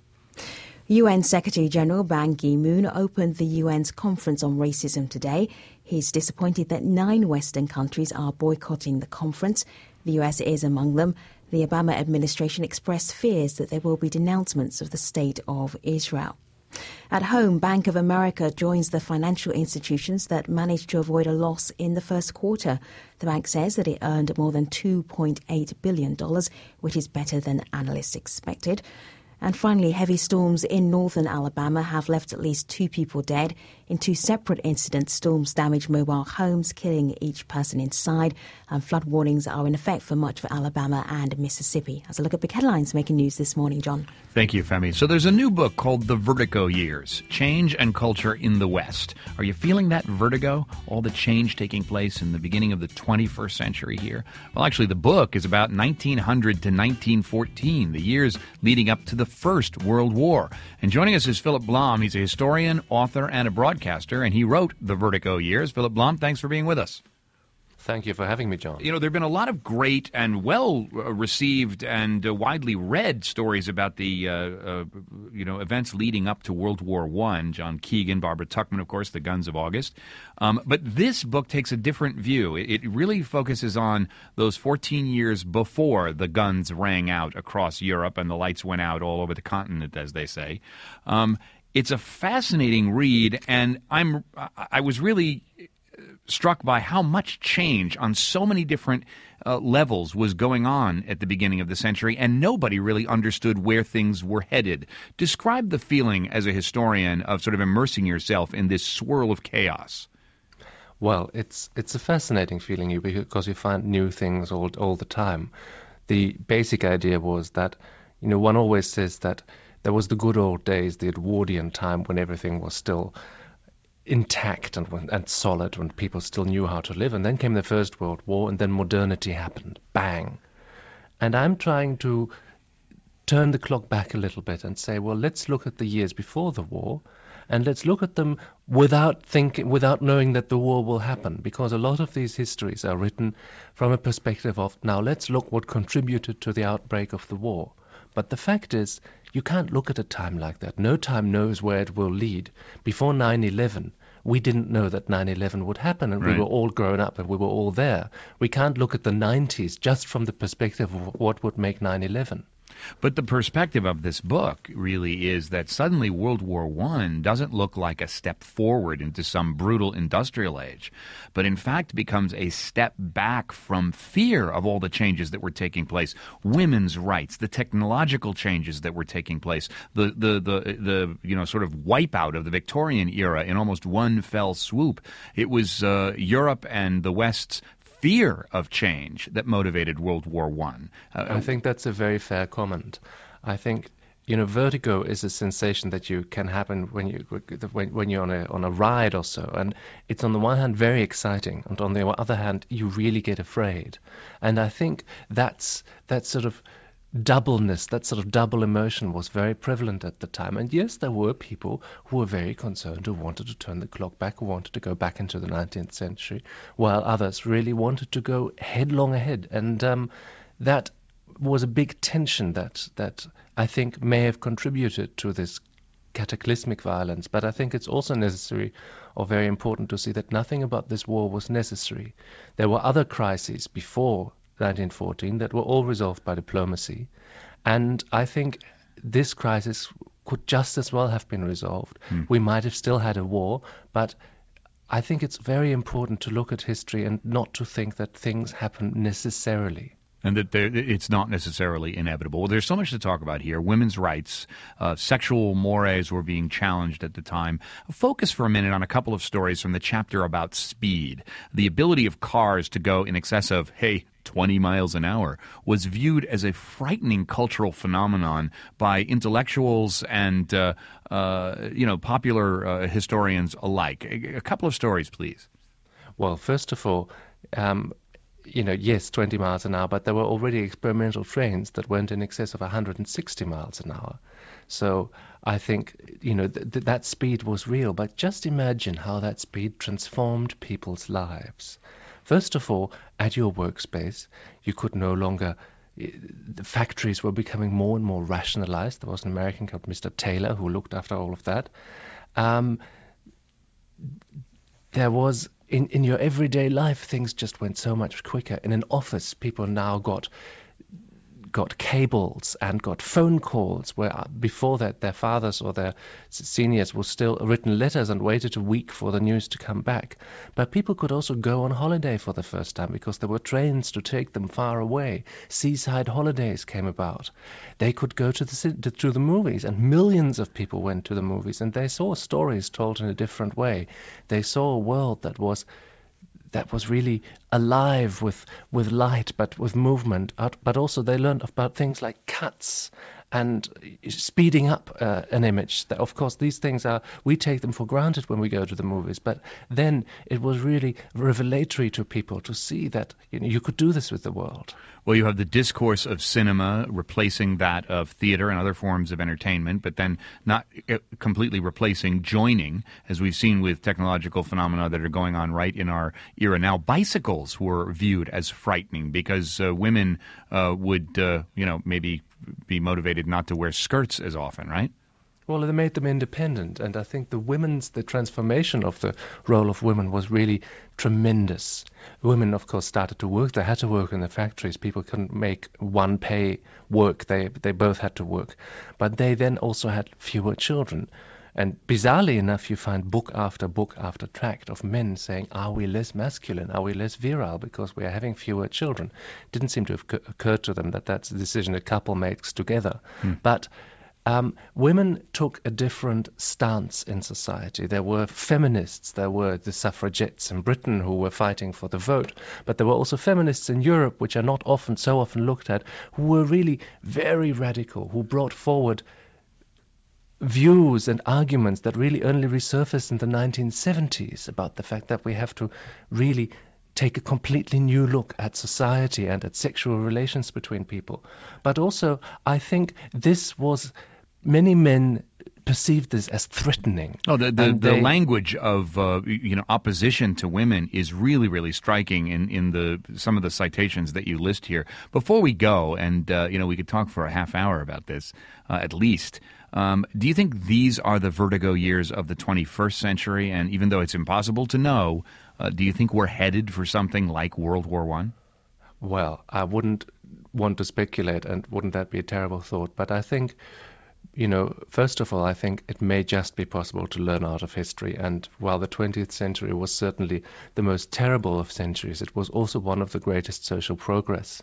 U N Secretary-General Ban Ki-moon opened the U N's conference on racism today. He's disappointed that nine Western countries are boycotting the conference. The U S is among them. The Obama administration expressed fears that there will be denouncements of the state of Israel. At home, Bank of America joins the financial institutions that managed to avoid a loss in the first quarter. The bank says that it earned more than two point eight billion dollars, which is better than analysts expected. And finally, heavy storms in northern Alabama have left at least two people dead. In two separate incidents, storms damaged mobile homes, killing each person inside, and flood warnings are in effect for much of Alabama and Mississippi. As a look at big headlines making news this morning, John. Thank you, Femi. So there's a new book called The Vertigo Years, Change and Culture in the West. Are you feeling that vertigo? All the change taking place in the beginning of the twenty-first century here? Well, actually, the book is about nineteen hundred to nineteen fourteen, the years leading up to the First World War. And joining us is Philip Blom. He's a historian, author, and a broadcaster, and he wrote The Vertigo Years. Philip Blom, thanks for being with us. Thank you for having me, John. You know, there have been a lot of great and well-received and uh, widely read stories about the, uh, uh, you know, events leading up to World War One. John Keegan, Barbara Tuchman, of course, The Guns of August. Um, but this book takes a different view. It, it really focuses on those fourteen years before the guns rang out across Europe and the lights went out all over the continent, as they say. Um, it's a fascinating read, and I'm I was really struck by how much change on so many different uh, levels was going on at the beginning of the century, and nobody really understood where things were headed. Describe the feeling as a historian of sort of immersing yourself in this swirl of chaos. Well, it's it's a fascinating feeling because you find new things all all the time. The basic idea was that, you know, one always says that there was the good old days, the Edwardian time, when everything was still intact and, and solid, when people still knew how to live. And then came the First World War, and then modernity happened. Bang. And I'm trying to turn the clock back a little bit and say, well, let's look at the years before the war, and let's look at them without thinking, without knowing that the war will happen, because a lot of these histories are written from a perspective of, now let's look what contributed to the outbreak of the war. But the fact is, you can't look at a time like that. No time knows where it will lead. Before nine eleven, we didn't know that nine eleven would happen, and right. we were all grown up and we were all there. We can't look at the nineties just from the perspective of what would make nine eleven. But the perspective of this book really is that suddenly World War One doesn't look like a step forward into some brutal industrial age, but in fact becomes a step back from fear of all the changes that were taking place, women's rights, the technological changes that were taking place, the the the, the you know sort of wipeout of the Victorian era in almost one fell swoop. It was uh, Europe and the West's fear of change that motivated World War One. Uh, I think that's a very fair comment. I think, you know, vertigo is a sensation that you can happen when you when, when you're on a on a ride or so, and it's on the one hand very exciting, and on the other hand you really get afraid. And I think that's that sort of doubleness, that sort of double emotion was very prevalent at the time. And yes, there were people who were very concerned, who wanted to turn the clock back, who wanted to go back into the nineteenth century, while others really wanted to go headlong ahead. And um, that was a big tension that that I think may have contributed to this cataclysmic violence. But I think it's also necessary or very important to see that nothing about this war was necessary. There were other crises before nineteen fourteen that were all resolved by diplomacy, and I think this crisis could just as well have been resolved. Mm. We might have still had a war, but I think it's very important to look at history and not to think that things happen necessarily. And that it's not necessarily inevitable. Well, there's so much to talk about here. Women's rights, uh, sexual mores were being challenged at the time. Focus for a minute on a couple of stories from the chapter about speed. The ability of cars to go in excess of, hey, twenty miles an hour was viewed as a frightening cultural phenomenon by intellectuals and, uh, uh, you know, popular uh, historians alike. A, a couple of stories, please. Well, first of all, um, you know, yes, twenty miles an hour, but there were already experimental trains that went in excess of one hundred sixty miles an hour. So I think, you know, th- th- that speed was real, but just imagine how that speed transformed people's lives. First of all, at your workspace, you could no longer, the factories were becoming more and more rationalized. There was an American called Mister Taylor who looked after all of that. Um, there was, in, in your everyday life, things just went so much quicker. In an office, people now got got cables and got phone calls, where before that their fathers or their seniors were still written letters and waited a week for the news to come back. But people could also go on holiday for the first time because there were trains to take them far away. Seaside holidays came about. They could go to the to the movies, and millions of people went to the movies, and they saw stories told in a different way. They saw a world that was that was really alive with with light, but with movement. But also they learned about things like cuts and speeding up uh, an image. Of course, these things are, we take them for granted when we go to the movies, but then it was really revelatory to people to see that, you know, you could do this with the world. Well, you have the discourse of cinema replacing that of theater and other forms of entertainment, but then not completely replacing joining, as we've seen with technological phenomena that are going on right in our era now. Bicycles were viewed as frightening because uh, women uh, would, uh, you know, maybe be motivated not to wear skirts as often, right? Well, they made them independent, and I think the women's, the transformation of the role of women was really tremendous. Women, of course, started to work. They had to work in the factories. People couldn't make one pay work. They they both had to work. But they then also had fewer children. And bizarrely enough, you find book after book after tract of men saying, are we less masculine? Are we less virile because we are having fewer children? Didn't seem to have c- occurred to them that that's a decision a couple makes together. Hmm. But Um, women took a different stance in society. There were feminists, there were the suffragettes in Britain who were fighting for the vote, but there were also feminists in Europe, which are not often so often looked at, who were really very radical, who brought forward views and arguments that really only resurfaced in the nineteen seventies about the fact that we have to really take a completely new look at society and at sexual relations between people. But also, I think this was... Many men perceived this as threatening. Oh, the the, the they, language of uh, you know opposition to women is really really striking in, in the some of the citations that you list here. Before we go, and uh, you know we could talk for a half hour about this uh, at least. Um, do you think these are the vertigo years of the twenty-first century? And even though it's impossible to know, uh, do you think we're headed for something like World War One? Well, I wouldn't want to speculate, and wouldn't that be a terrible thought? But I think. You know, first of all, I think it may just be possible to learn out of history. And while the twentieth century was certainly the most terrible of centuries, it was also one of the greatest social progress.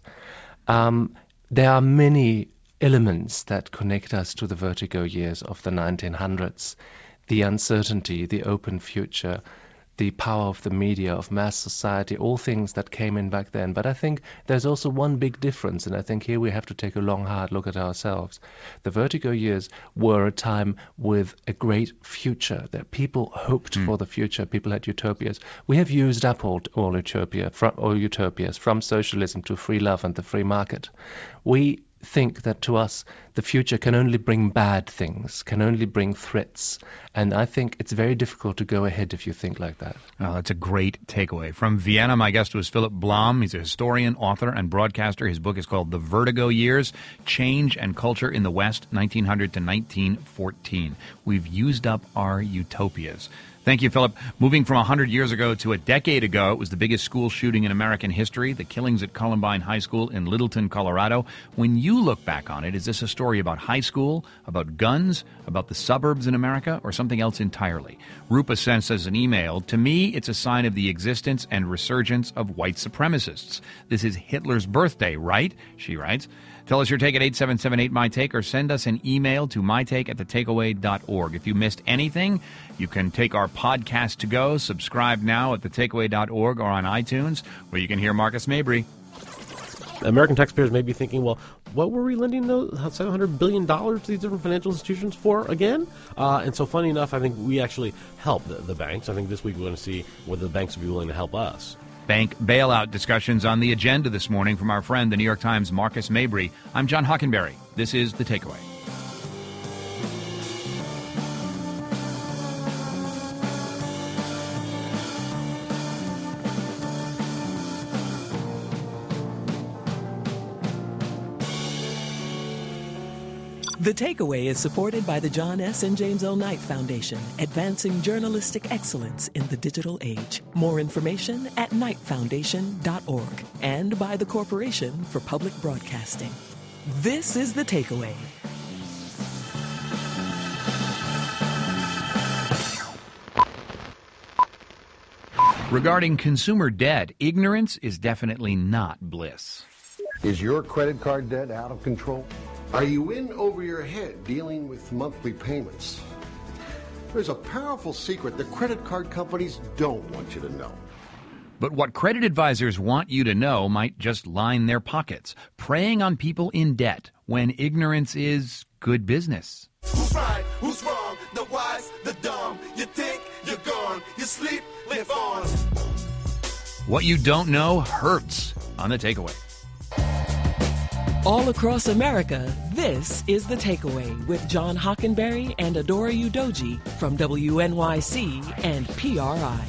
Um, there are many elements that connect us to the vertigo years of the nineteen hundreds. The uncertainty, the open future, the power of the media, of mass society, all things that came in back then. But I think there's also one big difference, and I think here we have to take a long, hard look at ourselves. The vertigo years were a time with a great future, that people hoped mm. for the future. People had utopias. We have used up all, all, utopia, from, all utopias, from socialism to free love and the free market. We think that to us the future can only bring bad things, can only bring threats. And I think it's very difficult to go ahead if you think like that. Oh, that's a great takeaway. From Vienna, my guest was Philip Blom. He's a historian, author, and broadcaster. His book is called The Vertigo Years, Change and Culture in the West, nineteen hundred to nineteen fourteen. We've used up our utopias. Thank you, Philip. Moving from one hundred years ago to a decade ago, it was the biggest school shooting in American history, the killings at Columbine High School in Littleton, Colorado. When you look back on it, is this a story about high school, about guns, about the suburbs in America, or something else entirely? Rupa sends us an email. To me, it's a sign of the existence and resurgence of white supremacists. This is Hitler's birthday, right? She writes. Tell us your take at eight seven seven eight my take or send us an email to my take at the takeaway dot org. If you missed anything, you can take our podcast to go. Subscribe now at the takeaway dot org or on iTunes, where you can hear Marcus Mabry. American taxpayers may be thinking, well, what were we lending those seven hundred billion dollars to these different financial institutions for again? Uh, and so funny enough, I think we actually help the, the banks. I think this week we're going to see whether the banks will be willing to help us. Bank bailout discussions on the agenda this morning from our friend, the New York Times' Marcus Mabry. I'm John Hockenberry. This is The Takeaway. The Takeaway is supported by the John S. and James L. Knight Foundation, advancing journalistic excellence in the digital age. More information at knight foundation dot org, and by the Corporation for Public Broadcasting. This is The Takeaway. Regarding consumer debt, ignorance is definitely not bliss. Is your credit card debt out of control? Are you in over your head dealing with monthly payments? There's a powerful secret the credit card companies don't want you to know. But what credit advisors want you to know might just line their pockets, preying on people in debt when ignorance is good business. Who's right? Who's wrong? The wise, the dumb. You think you're gone. You sleep, live on. What you don't know hurts on The Takeaway. All across America, this is The Takeaway with John Hockenberry and Adora Udoji from W N Y C and P R I.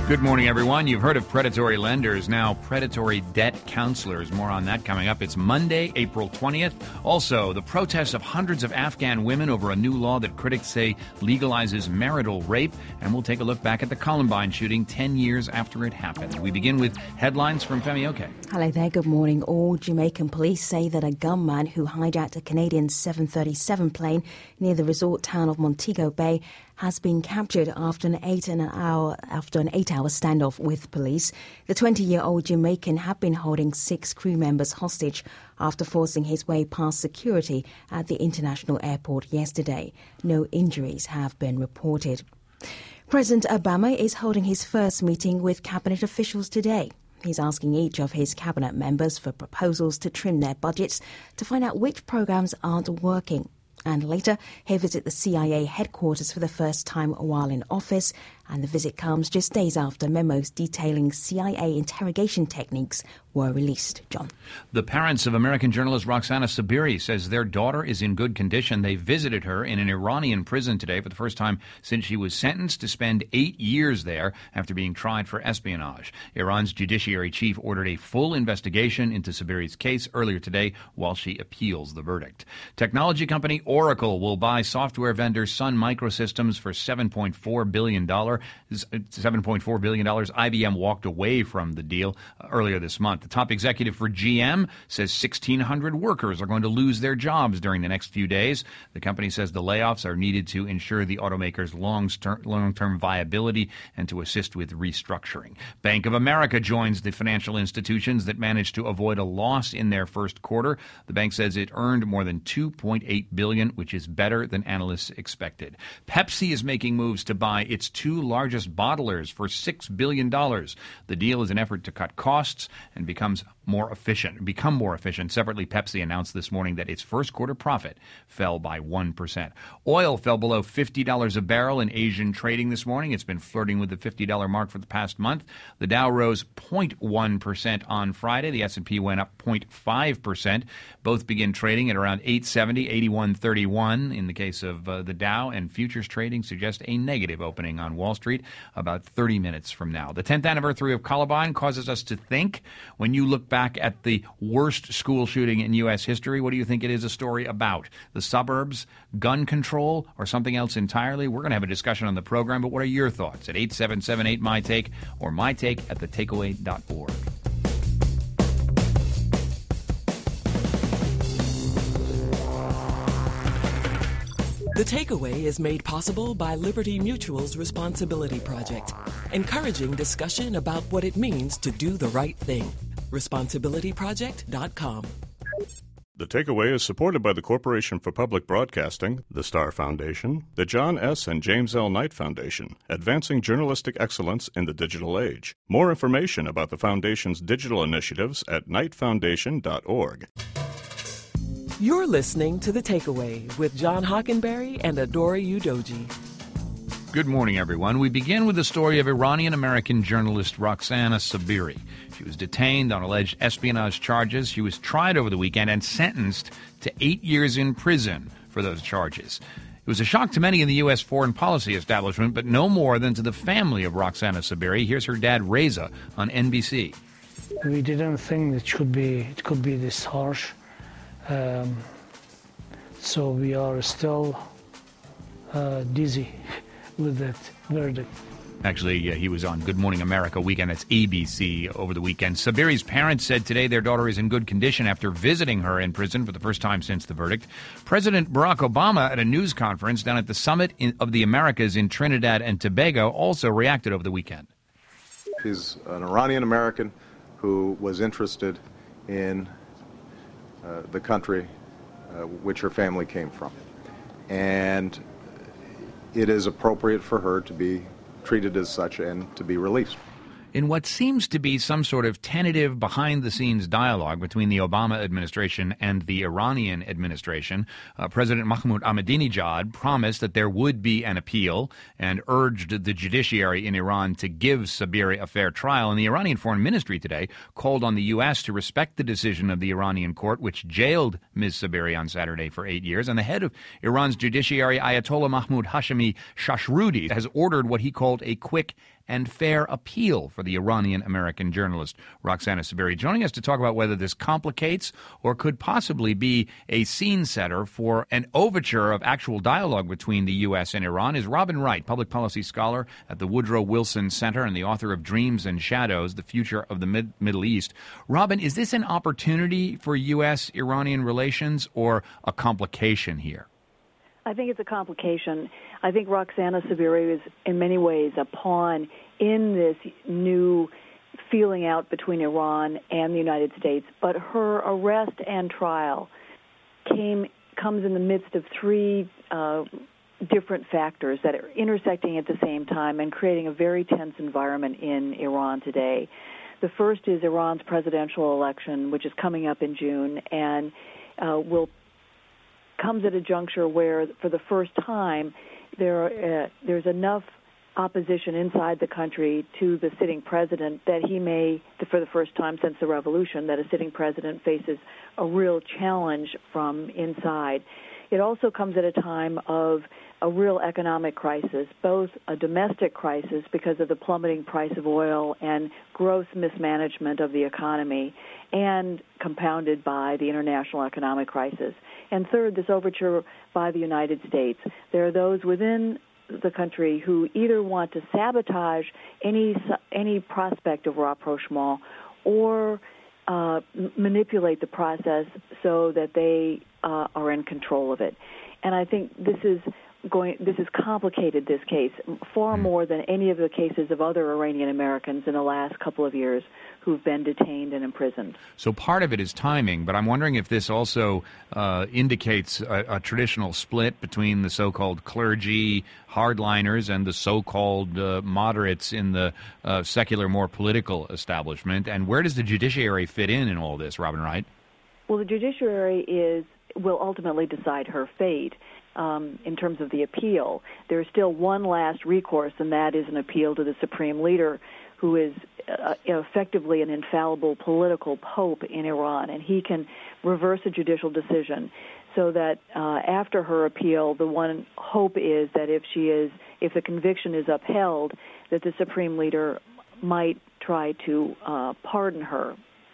Good morning, everyone. You've heard of predatory lenders, now predatory debt counselors. More on that coming up. It's Monday, April twentieth. Also, the protests of hundreds of Afghan women over a new law that critics say legalizes marital rape. And we'll take a look back at the Columbine shooting ten years after it happened. We begin with headlines from Femi Oke. Hello there. Good morning. All Jamaican police say that a gunman who hijacked a Canadian seven thirty-seven plane near the resort town of Montego Bay has been captured after an eight and an hour after an eight-hour standoff with police. The twenty-year-old Jamaican had been holding six crew members hostage after forcing his way past security at the international airport yesterday. No injuries have been reported. President Obama is holding his first meeting with cabinet officials today. He's asking each of his cabinet members for proposals to trim their budgets to find out which programs aren't working. And later, he'll visit the C I A headquarters for the first time while in office. And the visit comes just days after memos detailing C I A interrogation techniques were released. John. The parents of American journalist Roxana Saberi says their daughter is in good condition. They visited her in an Iranian prison today for the first time since she was sentenced to spend eight years there after being tried for espionage. Iran's judiciary chief ordered a full investigation into Saberi's case earlier today while she appeals the verdict. Technology company Oracle will buy software vendor Sun Microsystems for seven point four billion dollars. seven point four billion dollars. I B M walked away from the deal uh, earlier this month. The top executive for G M says sixteen hundred workers are going to lose their jobs during the next few days. The company says the layoffs are needed to ensure the automaker's long-term, long-term viability and to assist with restructuring. Bank of America joins the financial institutions that managed to avoid a loss in their first quarter. The bank says it earned more than two point eight billion dollars, which is better than analysts expected. Pepsi is making moves to buy its two largest bottlers for six billion dollars. The deal is an effort to cut costs and becomes more efficient, become more efficient. Separately, Pepsi announced this morning that its first quarter profit fell by one percent. Oil fell below fifty dollars a barrel in Asian trading this morning. It's been flirting with the fifty dollars mark for the past month. The Dow rose zero point one percent on Friday. The S and P went up zero point five percent. Both begin trading at around eight seventy, eighty-one thirty-one in the case of uh, the Dow, and futures trading suggests a negative opening on Wall Street about thirty minutes from now. The tenth anniversary of Columbine causes us to think. When you look back at the worst school shooting in U S history, what do you think it is a story about? The suburbs, gun control, or something else entirely? We're going to have a discussion on the program, but what are your thoughts? At eight seven seven eight, my take or my take at the takeaway dot org. The Takeaway is made possible by Liberty Mutual's Responsibility Project, encouraging discussion about what it means to do the right thing. responsibility project dot com. The Takeaway is supported by the Corporation for Public Broadcasting, the Star Foundation, the John S. and James L. Knight Foundation, advancing journalistic excellence in the digital age. More information about the Foundation's digital initiatives at knight foundation dot org. You're listening to The Takeaway with John Hockenberry and Adora Udoji. Good morning, everyone. We begin with the story of Iranian-American journalist Roxana Saberi. She was detained on alleged espionage charges. She was tried over the weekend and sentenced to eight years in prison for those charges. It was a shock to many in the U S foreign policy establishment, but no more than to the family of Roxana Saberi. Here's her dad, Reza, on N B C. We didn't think it could be it could be this harsh. Um, so we are still uh, dizzy with that verdict. Actually, uh, he was on Good Morning America weekend. That's A B C over the weekend. Saberi's parents said today their daughter is in good condition after visiting her in prison for the first time since the verdict. President Barack Obama, at a news conference down at the Summit in, of the Americas in Trinidad and Tobago, also reacted over the weekend. She's an Iranian-American who was interested in Uh, the country uh, which her family came from. And it is appropriate for her to be treated as such and to be released. In what seems to be some sort of tentative behind-the-scenes dialogue between the Obama administration and the Iranian administration, uh, President Mahmoud Ahmadinejad promised that there would be an appeal and urged the judiciary in Iran to give Saberi a fair trial. And the Iranian Foreign Ministry today called on the U S to respect the decision of the Iranian court, which jailed Miz Saberi on Saturday for eight years. And the head of Iran's judiciary, Ayatollah Mahmoud Hashemi Shashrudi, has ordered what he called a quick and fair appeal for the Iranian-American journalist Roxana Saberi, joining us to talk about whether this complicates or could possibly be a scene setter for an overture of actual dialogue between the U S and Iran is Robin Wright, public policy scholar at the Woodrow Wilson Center and the author of Dreams and Shadows, The Future of the Mid- Middle East. Robin, is this an opportunity for U S-Iranian relations or a complication here? I think it's a complication. I think Roxana Saberi is in many ways a pawn in this new feeling out between Iran and the United States, but her arrest and trial came comes in the midst of three uh, different factors that are intersecting at the same time and creating a very tense environment in Iran today. The first is Iran's presidential election, which is coming up in June, and uh, will comes at a juncture where, for the first time, there uh, there's enough opposition inside the country to the sitting president that he may, for the first time since the revolution, that a sitting president faces a real challenge from inside. It also comes at a time of a real economic crisis, both a domestic crisis because of the plummeting price of oil and gross mismanagement of the economy, and compounded by the international economic crisis. And third, this overture by the United States. There are those within the country who either want to sabotage any any prospect of rapprochement or uh, m- manipulate the process so that they uh, are in control of it. And I think this is going. This has complicated this case far more than any of the cases of other Iranian Americans in the last couple of years who've been detained and imprisoned. So part of it is timing, but I'm wondering if this also uh, indicates a, a traditional split between the so-called clergy hardliners and the so-called uh, moderates in the uh, secular, more political establishment. And where does the judiciary fit in in all this, Robin Wright? Well, the judiciary is will ultimately decide her fate. Um, in terms of the appeal, there is still one last recourse, and that is an appeal to the supreme leader, who is uh, effectively an infallible political pope in Iran, and he can reverse a judicial decision. So that uh, after her appeal, the one hope is that if she is, if the conviction is upheld, that the supreme leader might try to uh, pardon her.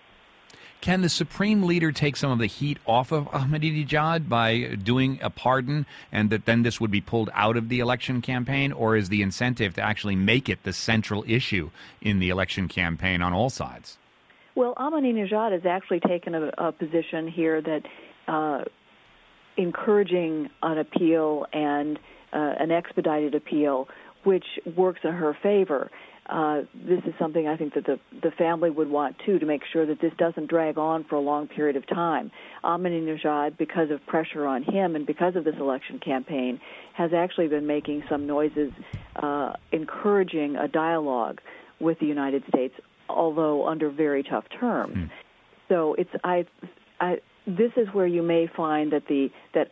Can the supreme leader take some of the heat off of Ahmadinejad by doing a pardon, and that then this would be pulled out of the election campaign? Or is the incentive to actually make it the central issue in the election campaign on all sides? Well, Ahmadinejad has actually taken a, a position here that uh, encouraging an appeal and uh, an expedited appeal, which works in her favor. Uh, this is something I think that the, the family would want, too, to make sure that this doesn't drag on for a long period of time. Ahmadinejad, because of pressure on him and because of this election campaign, has actually been making some noises uh, encouraging a dialogue with the United States, although under very tough terms. Mm. So it's I, I, this is where you may find that the that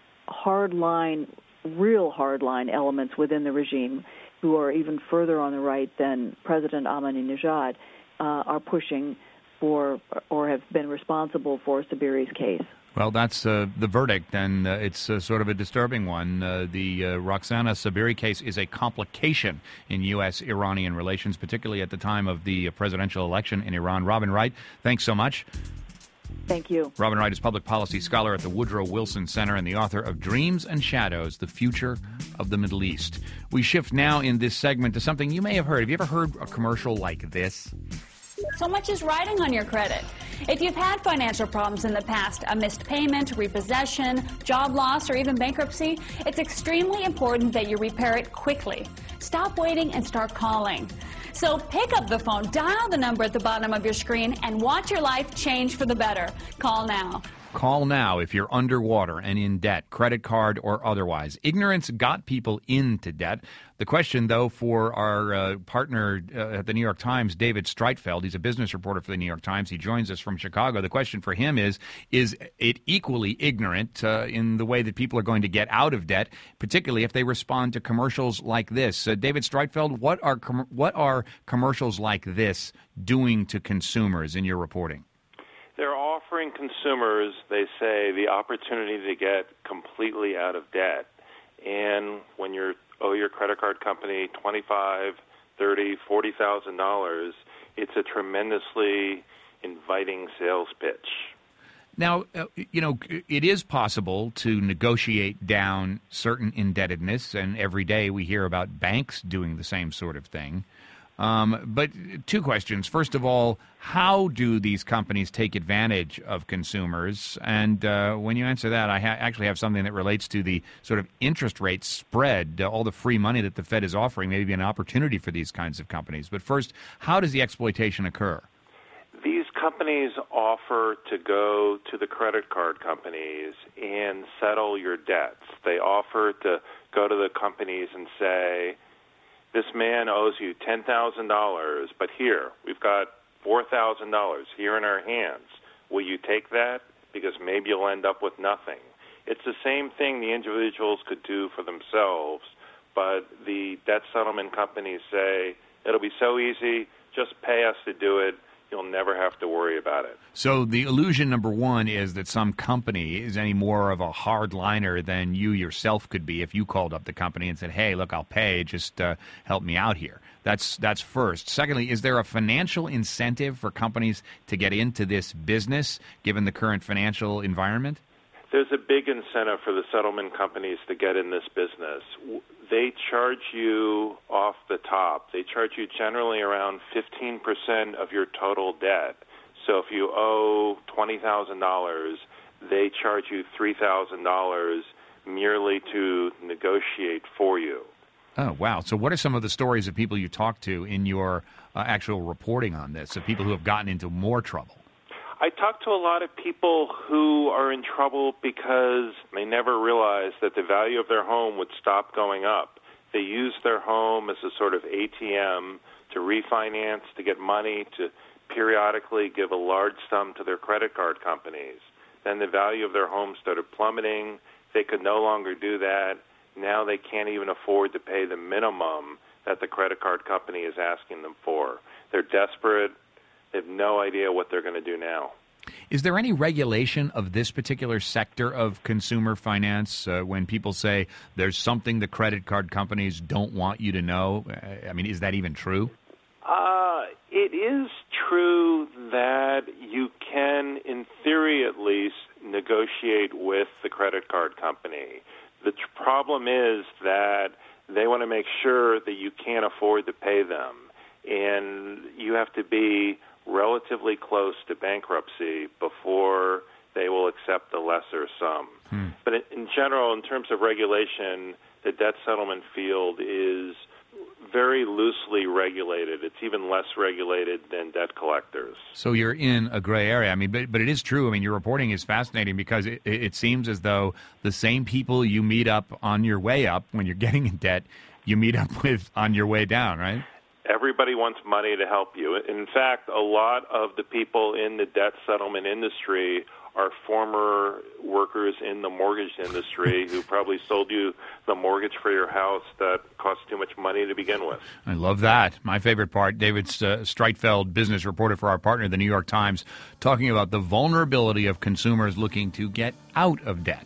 hardline, real hardline elements within the regime, who are even further on the right than President Ahmadinejad, uh, are pushing for or have been responsible for Saberi's case. Well, that's uh, the verdict, and uh, it's uh, sort of a disturbing one. Uh, the uh, Roxana Saberi case is a complication in U S-Iranian relations, particularly at the time of the presidential election in Iran. Robin Wright, thanks so much. Thank you. Robin Wright is public policy scholar at the Woodrow Wilson Center and the author of Dreams and Shadows, The Future of the Middle East. We shift now in this segment to something you may have heard. Have you ever heard a commercial like this? So much is riding on your credit. If you've had financial problems in the past, a missed payment, repossession, job loss, or even bankruptcy, it's extremely important that you repair it quickly. Stop waiting and start calling. So pick up the phone, dial the number at the bottom of your screen, and watch your life change for the better. Call now. Call now if you're underwater and in debt, credit card or otherwise. Ignorance got people into debt. The question, though, for our uh, partner uh, at the New York Times, David Streitfeld, he's a business reporter for the New York Times. He joins us from Chicago. The question for him is, is it equally ignorant uh, in the way that people are going to get out of debt, particularly if they respond to commercials like this? Uh, David Streitfeld, what are com- what are commercials like this doing to consumers in your reporting? They're offering consumers, they say, the opportunity to get completely out of debt. And when you owe your credit card company twenty-five, thirty, forty thousand dollars, it's a tremendously inviting sales pitch. Now, uh, you know, it is possible to negotiate down certain indebtedness, and every day we hear about banks doing the same sort of thing. Um, but two questions. First of all, how do these companies take advantage of consumers? And uh, when you answer that, I ha- actually have something that relates to the sort of interest rate spread, uh, all the free money that the Fed is offering, maybe an opportunity for these kinds of companies. But first, how does the exploitation occur? These companies offer to go to the credit card companies and settle your debts. They offer to go to the companies and say, this man owes you ten thousand dollars, but here, we've got four thousand dollars here in our hands. Will you take that? Because maybe you'll end up with nothing. It's the same thing the individuals could do for themselves, but the debt settlement companies say, it'll be so easy, just pay us to do it. You'll never have to worry about it. So the illusion number one is that some company is any more of a hardliner than you yourself could be if you called up the company and said, hey, look, I'll pay, just uh, help me out here. That's that's first. Secondly, is there a financial incentive for companies to get into this business, given the current financial environment? There's a big incentive for the settlement companies to get in this business. They charge you off the top. They charge you generally around fifteen percent of your total debt. So if you owe twenty thousand dollars, they charge you three thousand dollars merely to negotiate for you. Oh, wow. So what are some of the stories of people you talk to in your uh, actual reporting on this, of people who have gotten into more trouble? I talk to a lot of people who are in trouble because they never realized that the value of their home would stop going up. They use their home as a sort of A T M to refinance, to get money, to periodically give a large sum to their credit card companies. Then the value of their home started plummeting. They could no longer do that. Now they can't even afford to pay the minimum that the credit card company is asking them for. They're desperate. They have no idea what they're going to do now. Is there any regulation of this particular sector of consumer finance uh, when people say there's something the credit card companies don't want you to know? I mean, is that even true? Uh, it is true that you can, in theory at least, negotiate with the credit card company. The tr- problem is that they want to make sure that you can't afford to pay them, and you have to be relatively close to bankruptcy before they will accept the lesser sum. Hmm. But in general, in terms of regulation, the debt settlement field is very loosely regulated. It's even less regulated than debt collectors. So you're in a gray area. I mean, but, but it is true. I mean, your reporting is fascinating because it, it seems as though the same people you meet up on your way up when you're getting in debt, you meet up with on your way down, right? Everybody wants money to help you. In fact, a lot of the people in the debt settlement industry are former workers in the mortgage industry who probably sold you the mortgage for your house that cost too much money to begin with. I love that. My favorite part, David uh, Streitfeld, business reporter for our partner, the New York Times, talking about the vulnerability of consumers looking to get out of debt.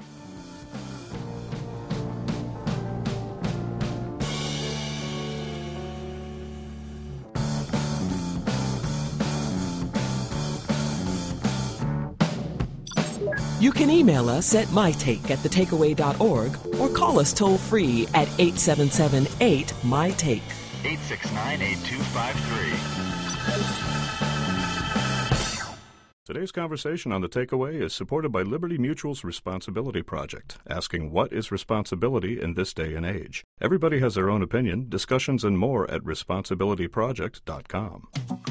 You can email us at mytake at the takeaway dot org or call us toll-free at eight seven seven eight, M Y Take. eight six nine, eight two five three. Today's conversation on The Takeaway is supported by Liberty Mutual's Responsibility Project, asking what is responsibility in this day and age. Everybody has their own opinion. Discussions and more at responsibility project dot com.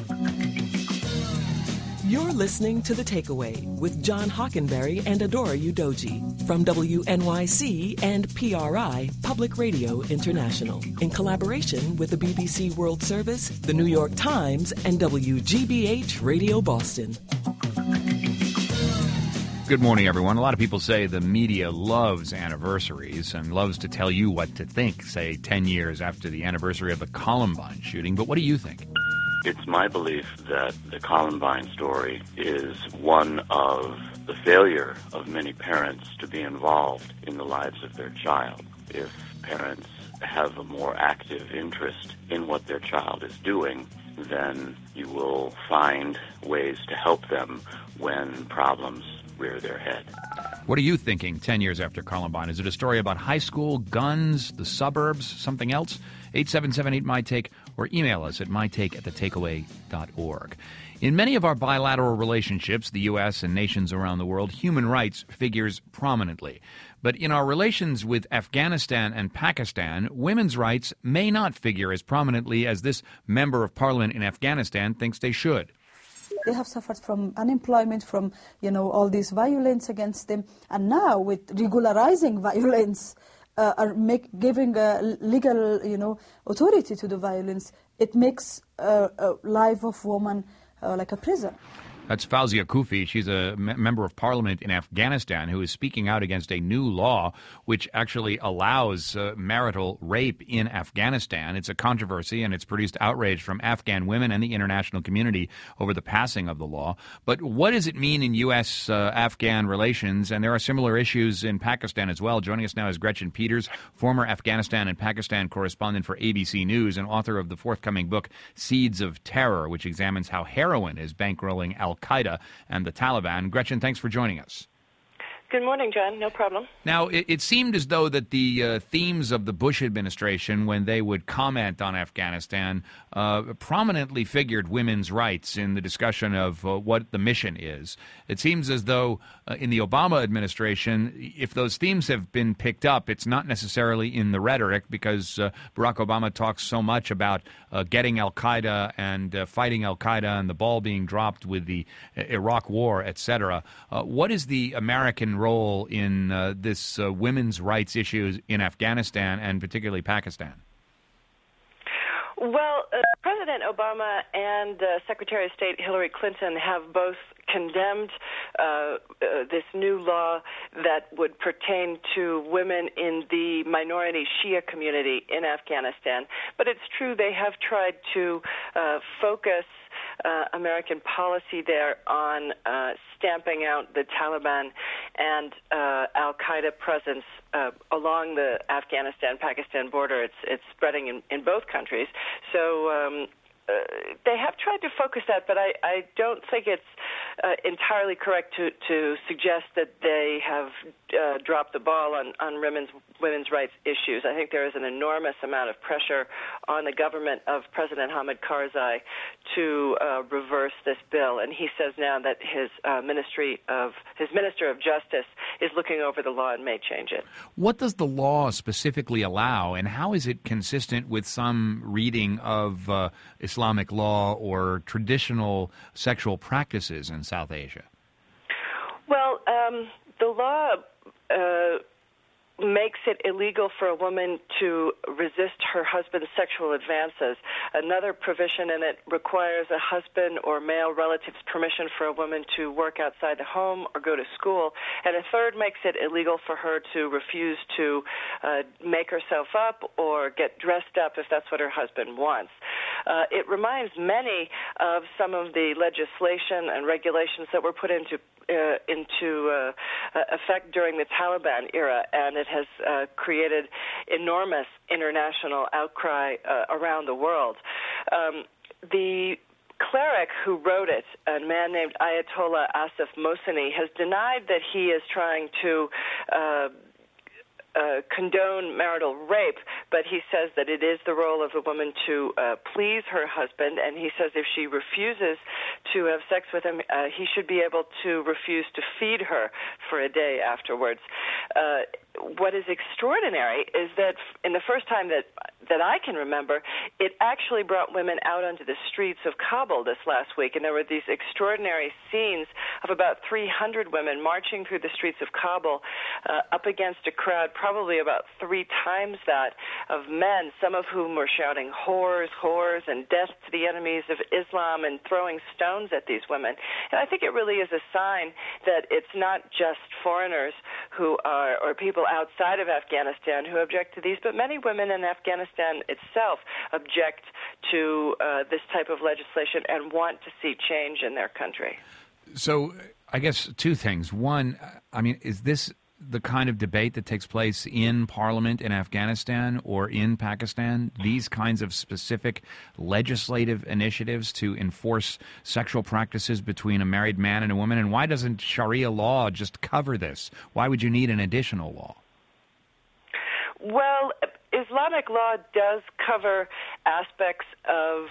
You're listening to The Takeaway with John Hockenberry and Adora Udoji from W N Y C and P R I, Public Radio International, in collaboration with the B B C World Service, the New York Times, and W G B H Radio Boston. Good morning, everyone. A lot of people say the media loves anniversaries and loves to tell you what to think, say, ten years after the anniversary of the Columbine shooting. But what do you think? It's my belief that the Columbine story is one of the failure of many parents to be involved in the lives of their child. If parents have a more active interest in what their child is doing, then you will find ways to help them when problems rear their head. What are you thinking ten years after Columbine? Is it a story about high school, guns, the suburbs, something else? eight seven seven eight, M Y Take or email us at mytake at the takeaway dot org. In many of our bilateral relationships, the U S and nations around the world, human rights figures prominently. But in our relations with Afghanistan and Pakistan, women's rights may not figure as prominently as this member of parliament in Afghanistan thinks they should. They have suffered from unemployment, from, you know, all this violence against them. And now with regularizing violence, uh, or make, giving a legal, you know, authority to the violence, it makes uh, a life of woman uh, like a prison. That's Fawzia Koofi. She's a m- member of parliament in Afghanistan who is speaking out against a new law which actually allows uh, marital rape in Afghanistan. It's a controversy, and it's produced outrage from Afghan women and the international community over the passing of the law. But what does it mean in U S uh, Afghan relations? And there are similar issues in Pakistan as well. Joining us now is Gretchen Peters, former Afghanistan and Pakistan correspondent for A B C News and author of the forthcoming book Seeds of Terror, which examines how heroin is bankrolling Al Al-Qaeda and the Taliban. Gretchen, thanks for joining us. Good morning, John. No problem. Now, it, it seemed as though that the uh, themes of the Bush administration, when they would comment on Afghanistan, uh, prominently figured women's rights in the discussion of uh, what the mission is. It seems as though uh, in the Obama administration, if those themes have been picked up, it's not necessarily in the rhetoric, because uh, Barack Obama talks so much about uh, getting Al-Qaeda and uh, fighting Al-Qaeda and the ball being dropped with the uh, Iraq War, et cetera. Uh, what is the American role in uh, this uh, women's rights issues in Afghanistan and particularly Pakistan? Well, uh, President Obama and uh, Secretary of State Hillary Clinton have both condemned uh, uh, this new law that would pertain to women in the minority Shia community in Afghanistan. But it's true they have tried to uh, focus Uh, American policy there on uh, stamping out the Taliban and uh, Al-Qaeda presence uh, along the Afghanistan-Pakistan border. It's it's spreading in, in both countries. So um, uh, they have tried to focus that, but I, I don't think it's uh, entirely correct to, to suggest that they have uh, dropped the ball on, on women's women's rights issues. I think there is an enormous amount of pressure on the government of President Hamid Karzai to uh, reverse this bill, and he says now that his uh, ministry of his Minister of Justice is looking over the law and may change it. What does the law specifically allow, and how is it consistent with some reading of uh, Islamic law or traditional sexual practices in South Asia? Well, um, the law uh, makes it illegal for a woman to resist her husband's sexual advances. Another provision in it requires a husband or male relative's permission for a woman to work outside the home or go to school. And a third makes it illegal for her to refuse to uh, make herself up or get dressed up if that's what her husband wants. Uh, it reminds many of some of the legislation and regulations that were put into Uh, into uh, effect during the Taliban era, and it has uh, created enormous international outcry uh, around the world. Um, the cleric who wrote it, a man named Ayatollah Asif Mohseni, has denied that he is trying to uh, Uh, condone marital rape, but he says that it is the role of a woman to uh, please her husband, and he says if she refuses to have sex with him, uh, he should be able to refuse to feed her for a day afterwards. Uh, what is extraordinary is that in the first time that that I can remember, it actually brought women out onto the streets of Kabul this last week, and there were these extraordinary scenes of about three hundred women marching through the streets of Kabul uh, up against a crowd probably about three times that of men, some of whom were shouting whores, whores, and death to the enemies of Islam, and throwing stones at these women. And I think it really is a sign that it's not just foreigners who are, or people outside of Afghanistan who object to these, but many women in Afghanistan itself object to uh, this type of legislation and want to see change in their country. So I guess two things. One, I mean, is this the kind of debate that takes place in Parliament in Afghanistan or in Pakistan, these kinds of specific legislative initiatives to enforce sexual practices between a married man and a woman? And why doesn't Sharia law just cover this? Why would you need an additional law? Well, Islamic law does cover aspects of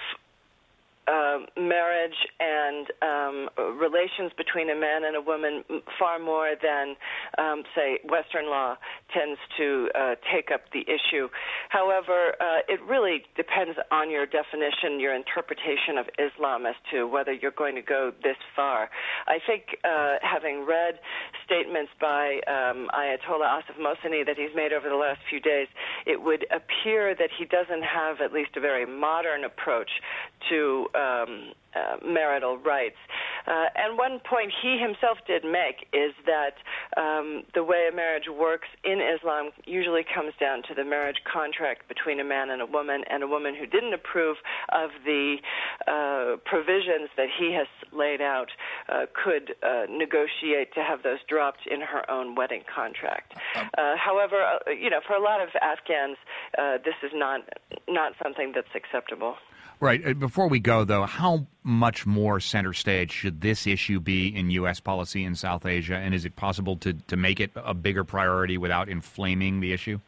Uh, marriage and um, relations between a man and a woman far more than, um, say, Western law tends to uh, take up the issue. However, uh, it really depends on your definition, your interpretation of Islam as to whether you're going to go this far. I think uh, having read statements by um, Ayatollah Asif Mohseni that he's made over the last few days, it would appear that he doesn't have at least a very modern approach to Um, uh, marital rights. Uh, and one point he himself did make is that um, the way a marriage works in Islam usually comes down to the marriage contract between a man and a woman, and a woman who didn't approve of the uh, provisions that he has laid out uh, could uh, negotiate to have those dropped in her own wedding contract. Uh, however, uh, you know, for a lot of Afghans, uh, this is not not something that's acceptable. Right. Before we go, though, how much more center stage should this issue be in U S policy in South Asia, and is it possible to, to make it a bigger priority without inflaming the issue?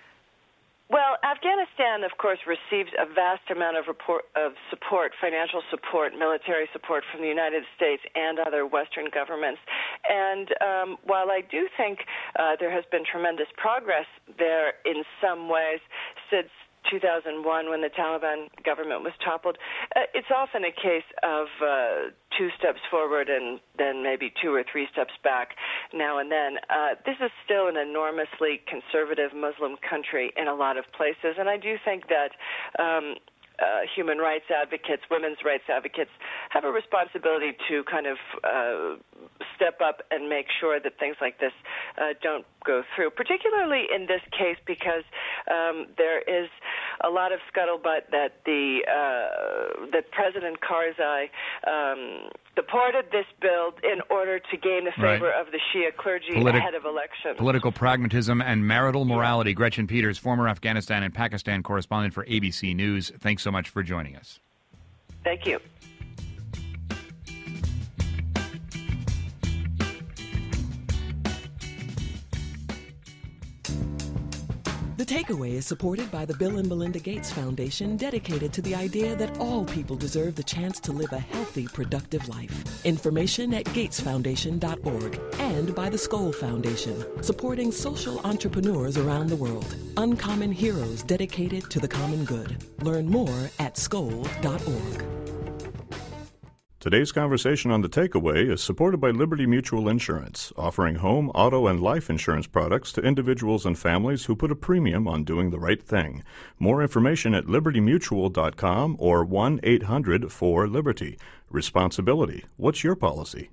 Well, Afghanistan, of course, receives a vast amount of, report, of support, financial support, military support from the United States and other Western governments. And um, while I do think uh, there has been tremendous progress there in some ways since two thousand one, when the Taliban government was toppled, uh, it's often a case of uh, two steps forward and then maybe two or three steps back now and then. Uh, this is still an enormously conservative Muslim country in a lot of places, and I do think that um, uh, human rights advocates, women's rights advocates, have a responsibility to kind of uh, step up and make sure that things like this uh, don't go through, particularly in this case because um, there is a lot of scuttlebutt that the uh, that President Karzai um, supported this bill in order to gain the favor right. of the Shia clergy Politi- ahead of elections. Political pragmatism and marital morality. Gretchen Peters, former Afghanistan and Pakistan correspondent for A B C News, thanks so much for joining us. Thank you. The Takeaway is supported by the Bill and Melinda Gates Foundation, dedicated to the idea that all people deserve the chance to live a healthy, productive life. Information at gates foundation dot org. And by the Skoll Foundation, supporting social entrepreneurs around the world. Uncommon heroes dedicated to the common good. Learn more at skoll dot org. Today's conversation on The Takeaway is supported by Liberty Mutual Insurance, offering home, auto, and life insurance products to individuals and families who put a premium on doing the right thing. More information at liberty mutual dot com or one eight hundred four liberty. Responsibility. What's your policy?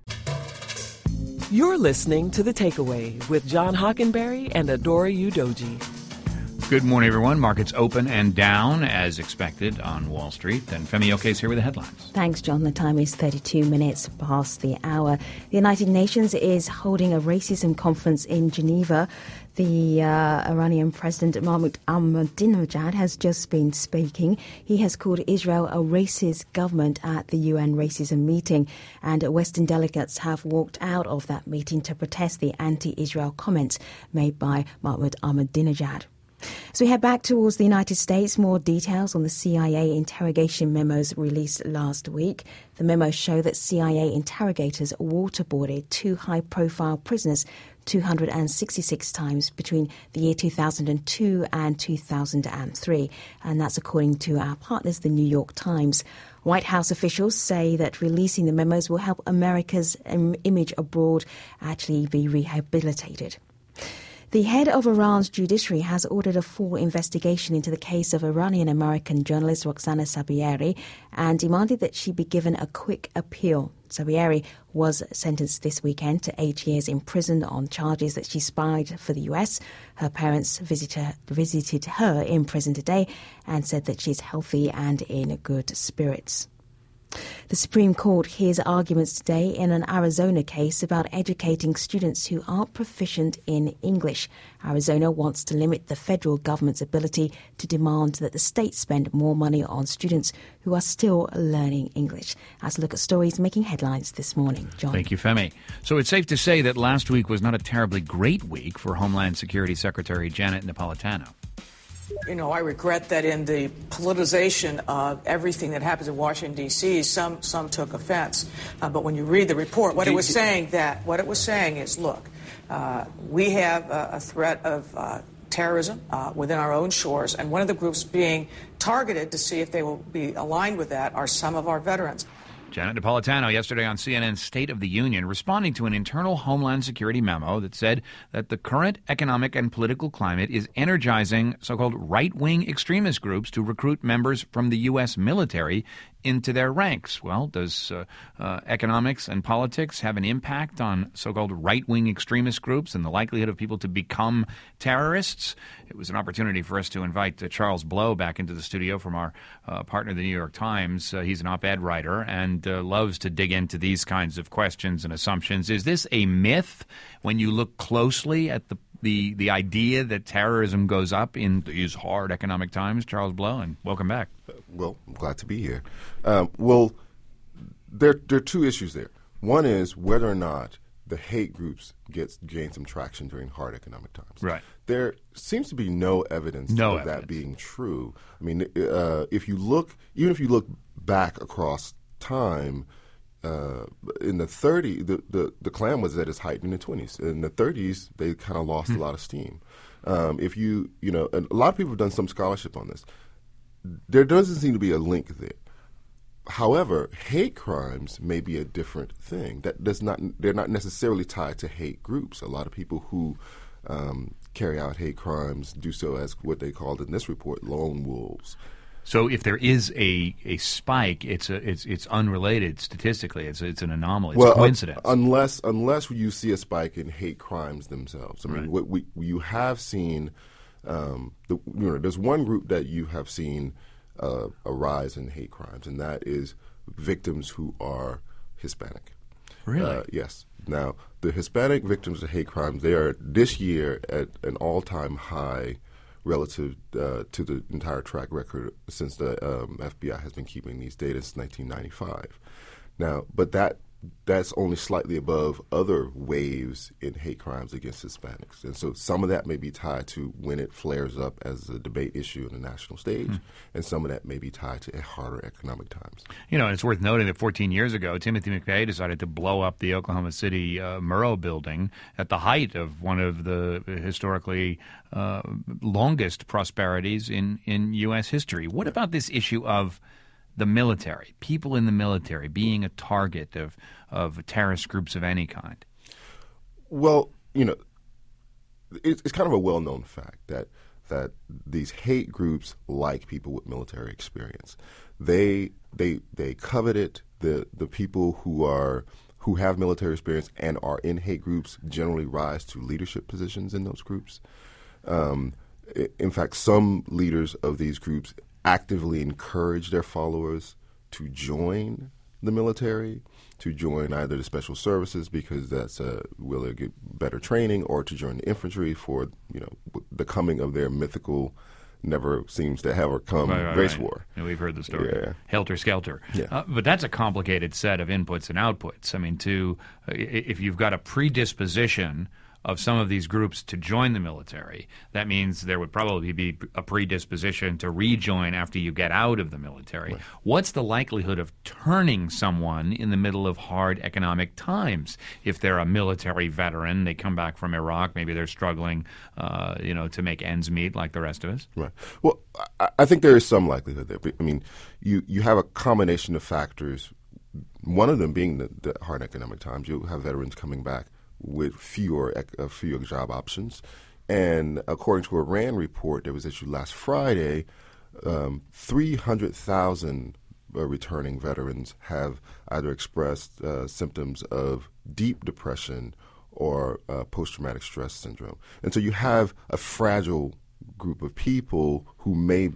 You're listening to The Takeaway with John Hockenberry and Adora Udoji. Good morning, everyone. Markets open and down as expected on Wall Street. And Femi Oke's here with the headlines. Thanks, John. The time is thirty-two minutes past the hour. The United Nations is holding a racism conference in Geneva. The uh, Iranian President Mahmoud Ahmadinejad has just been speaking. He has called Israel a racist government at the U N racism meeting, and Western delegates have walked out of that meeting to protest the anti-Israel comments made by Mahmoud Ahmadinejad. So we head back towards the United States. More details on the C I A interrogation memos released last week. The memos show that C I A interrogators waterboarded two high-profile prisoners two hundred sixty-six times between the year two thousand two and two thousand three. And that's according to our partners, the New York Times. White House officials say that releasing the memos will help America's image abroad actually be rehabilitated. The head of Iran's judiciary has ordered a full investigation into the case of Iranian-American journalist Roxana Saberi and demanded that she be given a quick appeal. Saberi was sentenced this weekend to eight years in prison on charges that she spied for the U S. Her parents visited, visited her in prison today and said that she's healthy and in good spirits. The Supreme Court hears arguments today in an Arizona case about educating students who aren't proficient in English. Arizona wants to limit the federal government's ability to demand that the state spend more money on students who are still learning English. Let's look at stories making headlines this morning. John. Thank you, Femi. So it's safe to say that last week was not a terribly great week for Homeland Security Secretary Janet Napolitano. You know, I regret that in the politicization of everything that happens in Washington, D C, some some took offense. Uh, but when you read the report, what it was saying that what it was saying is, look, uh, we have a, a threat of uh, terrorism uh, within our own shores, and one of the groups being targeted to see if they will be aligned with that are some of our veterans. Janet Napolitano yesterday on C N N's State of the Union responding to an internal Homeland Security memo that said that the current economic and political climate is energizing so-called right-wing extremist groups to recruit members from the U S military into their ranks. Well, does uh, uh, economics and politics have an impact on so-called right-wing extremist groups and the likelihood of people to become terrorists? It was an opportunity for us to invite uh, Charles Blow back into the studio from our uh, partner, the New York Times. Uh, he's an op-ed writer and uh, loves to dig into these kinds of questions and assumptions. Is this a myth when you look closely at the the, the idea that terrorism goes up in these hard economic times? Charles Blow, and welcome back. Well, I'm glad to be here. Um, well, there, there are two issues there. One is whether or not the hate groups gets gain some traction during hard economic times. Right. There seems to be no evidence no of evidence. that being true. I mean, uh, if you look, even if you look back across time, uh, in the thirties, the, the, the Klan was at its height in the twenties. In the thirties, they kind of lost Hmm. a lot of steam. Um, if you, you know, and a lot of people have done some scholarship on this. There doesn't seem to be a link there. However, hate crimes may be a different thing. That does not; they're not necessarily tied to hate groups. A lot of people who um, carry out hate crimes do so as what they called in this report lone wolves. So if there is a, a spike, it's a it's it's unrelated statistically. It's it's an anomaly. It's well, a coincidence. Un- unless unless you see a spike in hate crimes themselves. I mean, Right. what we you have seen. Um, the, you know, there's one group that you have seen uh, a rise in hate crimes, and that is victims who are Hispanic. Really? Uh, yes. Now, the Hispanic victims of hate crimes, they are this year at an all-time high relative uh, to the entire track record since the um, F B I has been keeping these data since nineteen ninety-five. Now, but that that's only slightly above other waves in hate crimes against Hispanics. And so some of that may be tied to when it flares up as a debate issue on the national stage, Hmm. and some of that may be tied to harder economic times. You know, and it's worth noting that fourteen years ago, Timothy McVeigh decided to blow up the Oklahoma City uh, Murrow building at the height of one of the historically uh, longest prosperities in, in U S history. What about this issue of the military, people in the military being a target of, of terrorist groups of any kind? Well, you know, it's, it's kind of a well-known fact that that these hate groups like people with military experience. They they they covet it. The the people who are who have military experience and are in hate groups generally rise to leadership positions in those groups. Um, i- in fact, some leaders of these groups actively encourage their followers to join the military, to join either the special services because that's uh, will they get better training, or to join the infantry for you know w- the coming of their mythical, never seems to ever come Right, right, race right. war. Yeah, we've heard the story. Yeah. Helter Skelter. Yeah. Uh, but that's a complicated set of inputs and outputs. I mean, to uh, i- if you've got a predisposition of some of these groups to join the military, that means there would probably be a predisposition to rejoin after you get out of the military. Right. What's the likelihood of turning someone in the middle of hard economic times? If they're a military veteran, they come back from Iraq, maybe they're struggling, uh, you know, to make ends meet like the rest of us. Right. Well, I, I think there is some likelihood there. But, I mean, you, you have a combination of factors, one of them being the, the hard economic times. You have veterans coming back with fewer ec- uh, fewer job options. And according to a RAND report that was issued last Friday, um, three hundred thousand uh, returning veterans have either expressed uh, symptoms of deep depression or uh, post-traumatic stress syndrome. And so you have a fragile group of people who may be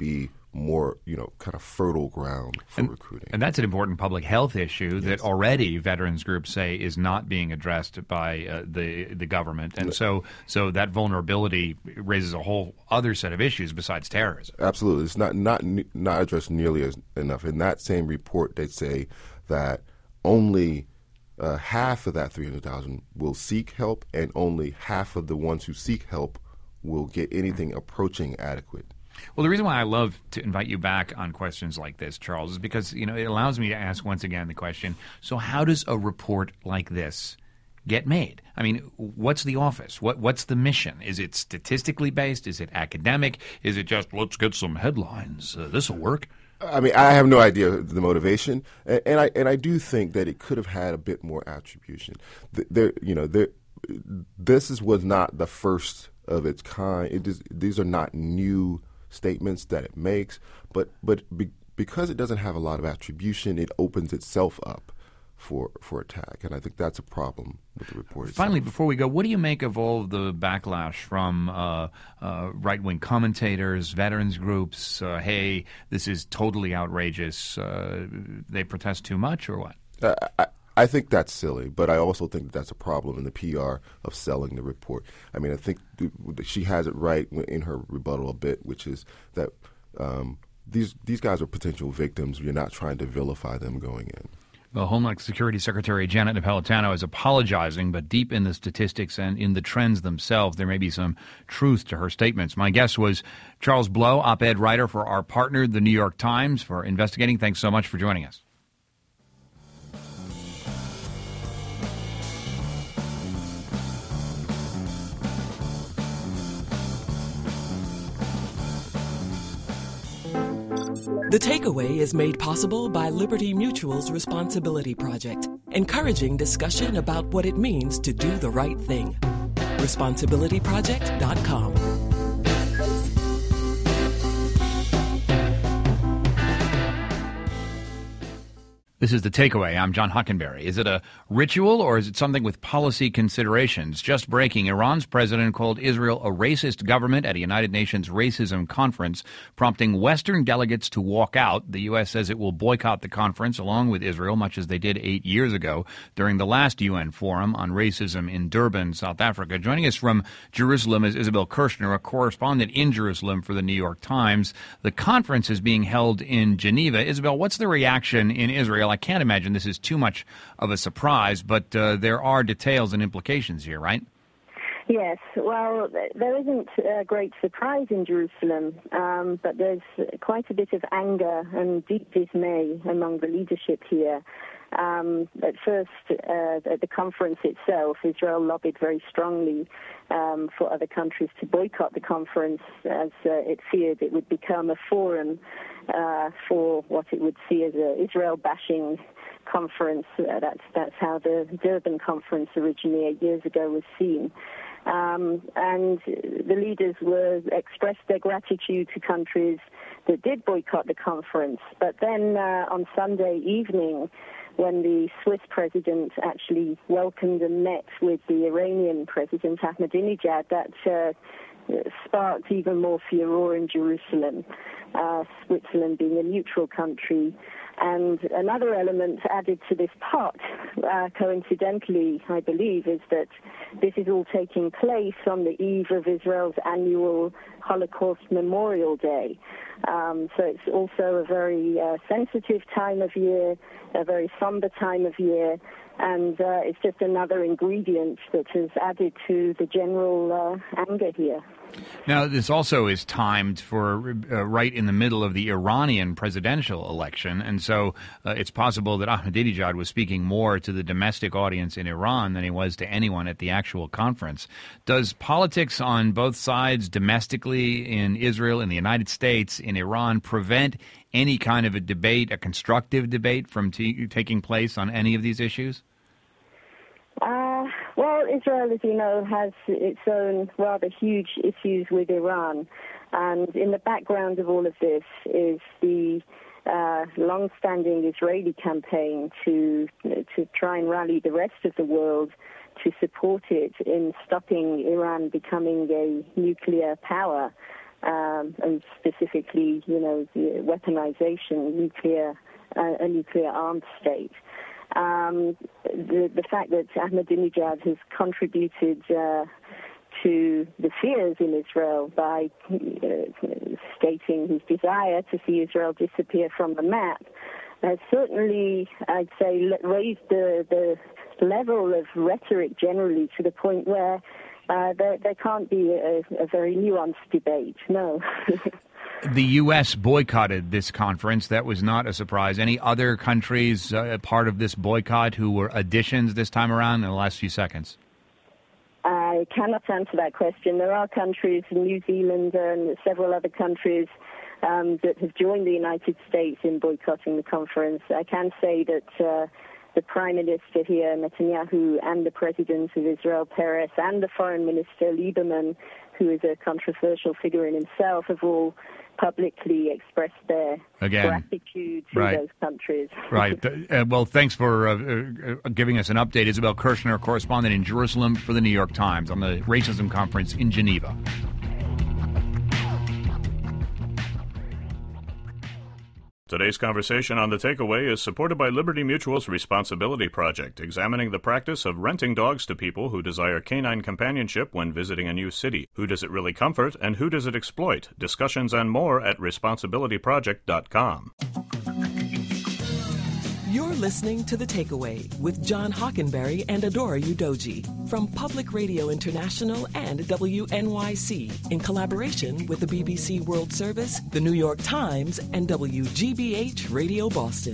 more, you know, kind of fertile ground for and, recruiting. And that's an important public health issue yes. that already veterans groups say is not being addressed by uh, the the government. And so so that vulnerability raises a whole other set of issues besides terrorism. Absolutely. It's not, not, not addressed nearly as enough. In that same report, they say that only uh, half of that three hundred thousand will seek help, and only half of the ones who seek help will get anything approaching adequate. Well, the reason why I love to invite you back on questions like this, Charles, is because, you know, it allows me to ask once again the question, so how does a report like this get made? I mean, what's the office? What What's the mission? Is it statistically based? Is it academic? Is it just, let's get some headlines? Uh, this will work? I mean, I have no idea the motivation, and, and I and I do think that it could have had a bit more attribution. There, you know, there, this is was not the first of its kind. It is, these are not new statements that it makes, but but be, because it doesn't have a lot of attribution, it opens itself up for for attack, and I think that's a problem with the report itself. Finally, before we go, what do you make of all of the backlash from uh, uh, right-wing commentators, veterans groups? Uh, hey, this is totally outrageous. Uh, they protest too much, or what? Uh, I, I think that's silly, but I also think that that's a problem in the P R of selling the report. I mean, I think th- she has it right in her rebuttal a bit, which is that um, these these guys are potential victims. You're not trying to vilify them going in. Well, Homeland Security Secretary Janet Napolitano is apologizing, but deep in the statistics and in the trends themselves, there may be some truth to her statements. My guest was Charles Blow, op-ed writer for our partner, The New York Times, for investigating. Thanks so much for joining us. The Takeaway is made possible by Liberty Mutual's Responsibility Project, encouraging discussion about what it means to do the right thing. responsibility project dot com. This is The Takeaway. I'm John Hockenberry. Is it a ritual or is it something with policy considerations? Just breaking, Iran's president called Israel a racist government at a United Nations racism conference, prompting Western delegates to walk out. The U S says it will boycott the conference along with Israel, much as they did eight years ago during the last U N forum on racism in Durban, South Africa. Joining us from Jerusalem is Isabel Kirshner, a correspondent in Jerusalem for The New York Times. The conference is being held in Geneva. Isabel, what's the reaction in Israel? I can't imagine this is too much of a surprise, but uh, there are details and implications here, right? Yes, well, there isn't a great surprise in Jerusalem, um, but there's quite a bit of anger and deep dismay among the leadership here. Um, at first, uh, at the conference itself, Israel lobbied very strongly um, for other countries to boycott the conference, as uh, it feared it would become a forum uh, for what it would see as an Israel-bashing conference. Uh, that's that's how the Durban conference originally eight years ago was seen. Um, and the leaders were expressed their gratitude to countries that did boycott the conference. But then uh, on Sunday evening, when the Swiss president actually welcomed and met with the Iranian president, Ahmadinejad, that uh, sparked even more furor in Jerusalem, uh, Switzerland being a neutral country. And another element added to this pot, uh, coincidentally, I believe, is that this is all taking place on the eve of Israel's annual Holocaust Memorial Day. Um, so it's also a very uh, sensitive time of year, a very somber time of year, and uh, it's just another ingredient that has added to the general uh, anger here. Now, this also is timed for uh, right in the middle of the Iranian presidential election, and so uh, it's possible that Ahmadinejad was speaking more to the domestic audience in Iran than he was to anyone at the actual conference. Does politics on both sides, domestically in Israel, in the United States, in Iran, prevent any kind of a debate, a constructive debate, from t- taking place on any of these issues? Uh, well, Israel, as you know, has its own rather huge issues with Iran. And in the background of all of this is the uh, long-standing Israeli campaign to to try and rally the rest of the world to support it in stopping Iran becoming a nuclear power. um, and specifically, you know, the weaponization, nuclear, uh, a nuclear armed state. Um, the, the fact that Ahmadinejad has contributed uh, to the fears in Israel by uh, stating his desire to see Israel disappear from the map has certainly, I'd say, raised the, the level of rhetoric generally to the point where uh, there, there can't be a, a very nuanced debate, no. The U S boycotted this conference. That was not a surprise. Any other countries uh, part of this boycott who were additions this time around in the last few seconds? I cannot answer that question. There are countries, New Zealand and several other countries, um, that have joined the United States in boycotting the conference. I can say that uh, the Prime Minister here, Netanyahu, and the President of Israel, Peres, and the Foreign Minister, Lieberman, who is a controversial figure in himself, have all publicly expressed their Again, gratitude to right. those countries. Right. Uh, well, thanks for uh, uh, giving us an update. Isabel Kirshner, correspondent in Jerusalem for the New York Times on the Racism Conference in Geneva. Today's conversation on The Takeaway is supported by Liberty Mutual's Responsibility Project, examining the practice of renting dogs to people who desire canine companionship when visiting a new city. Who does it really comfort, and who does it exploit? Discussions and more at responsibility project dot com. You're listening to The Takeaway with John Hockenberry and Adora Udoji from Public Radio International and W N Y C in collaboration with the B B C World Service, the New York Times, and W G B H Radio Boston.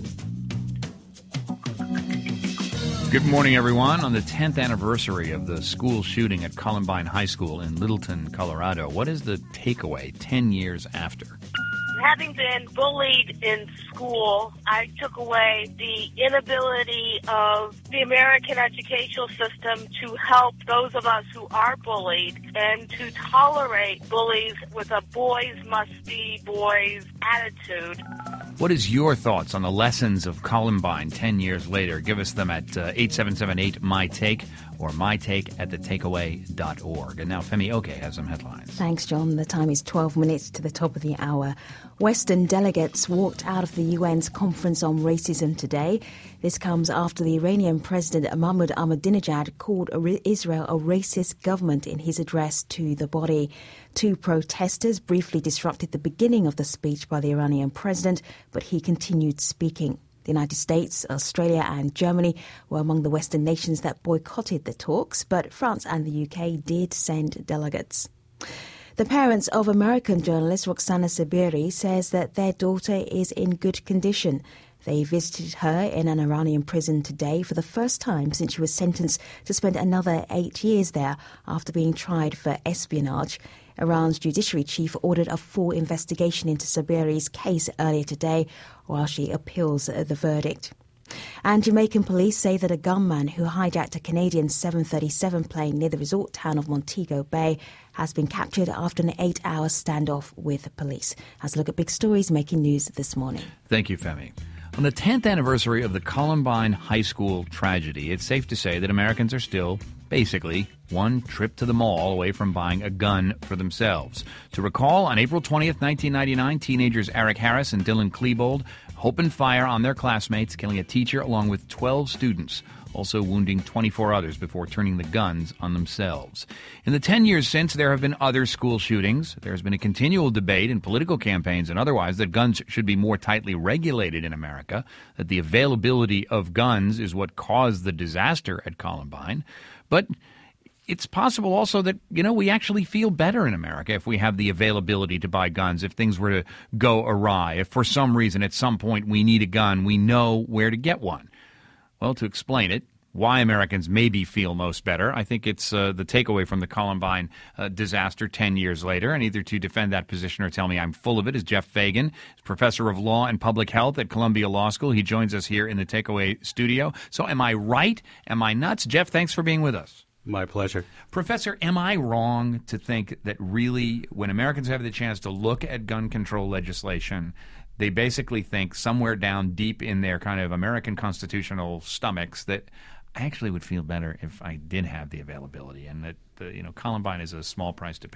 Good morning, everyone. On the tenth anniversary of the school shooting at Columbine High School in Littleton, Colorado, what is the takeaway ten years after? Having been bullied in school, I took away the inability of the American educational system to help those of us who are bullied and to tolerate bullies with a boys must be boys attitude. What is your thoughts on the lessons of Columbine ten years later? Give us them at uh, eight seven seven eight, M Y Take or my take at the takeaway dot org. And now Femi Oke has some headlines. Thanks, John. The time is twelve minutes to the top of the hour. Western delegates walked out of the U N's Conference on Racism today. This comes after the Iranian President Mahmoud Ahmadinejad called Israel a racist government in his address to the body. Two protesters briefly disrupted the beginning of the speech by the Iranian president, but he continued speaking. The United States, Australia and Germany were among the Western nations that boycotted the talks, but France and the U K did send delegates. The parents of American journalist Roxana Saberi says that their daughter is in good condition. They visited her in an Iranian prison today for the first time since she was sentenced to spend another eight years there after being tried for espionage. Iran's judiciary chief ordered a full investigation into Saberi's case earlier today while she appeals the verdict. And Jamaican police say that a gunman who hijacked a Canadian seven thirty-seven plane near the resort town of Montego Bay has been captured after an eight-hour standoff with police. Has a look at big stories making news this morning. Thank you, Femi. On the tenth anniversary of the Columbine High School tragedy, it's safe to say that Americans are still, basically, one trip to the mall away from buying a gun for themselves. To recall, on April twentieth, nineteen ninety-nine, teenagers Eric Harris and Dylan Klebold opened fire on their classmates, killing a teacher along with twelve students, also wounding twenty-four others before turning the guns on themselves. In the ten years since, there have been other school shootings. There has been a continual debate in political campaigns and otherwise that guns should be more tightly regulated in America, that the availability of guns is what caused the disaster at Columbine. But it's possible also that, you know, we actually feel better in America if we have the availability to buy guns, if things were to go awry, if for some reason at some point we need a gun, we know where to get one. Well, to explain it, why Americans maybe feel most better, I think it's uh, the takeaway from the Columbine uh, disaster ten years later. And either to defend that position or tell me I'm full of it is Jeff Fagan, professor of law and public health at Columbia Law School. He joins us here in the Takeaway studio. So am I right? Am I nuts? Jeff, thanks for being with us. My pleasure. Professor, am I wrong to think that really when Americans have the chance to look at gun control legislation, they basically think somewhere down deep in their kind of American constitutional stomachs that I actually would feel better if I did have the availability and that, the, you know, Columbine is a small price to pay?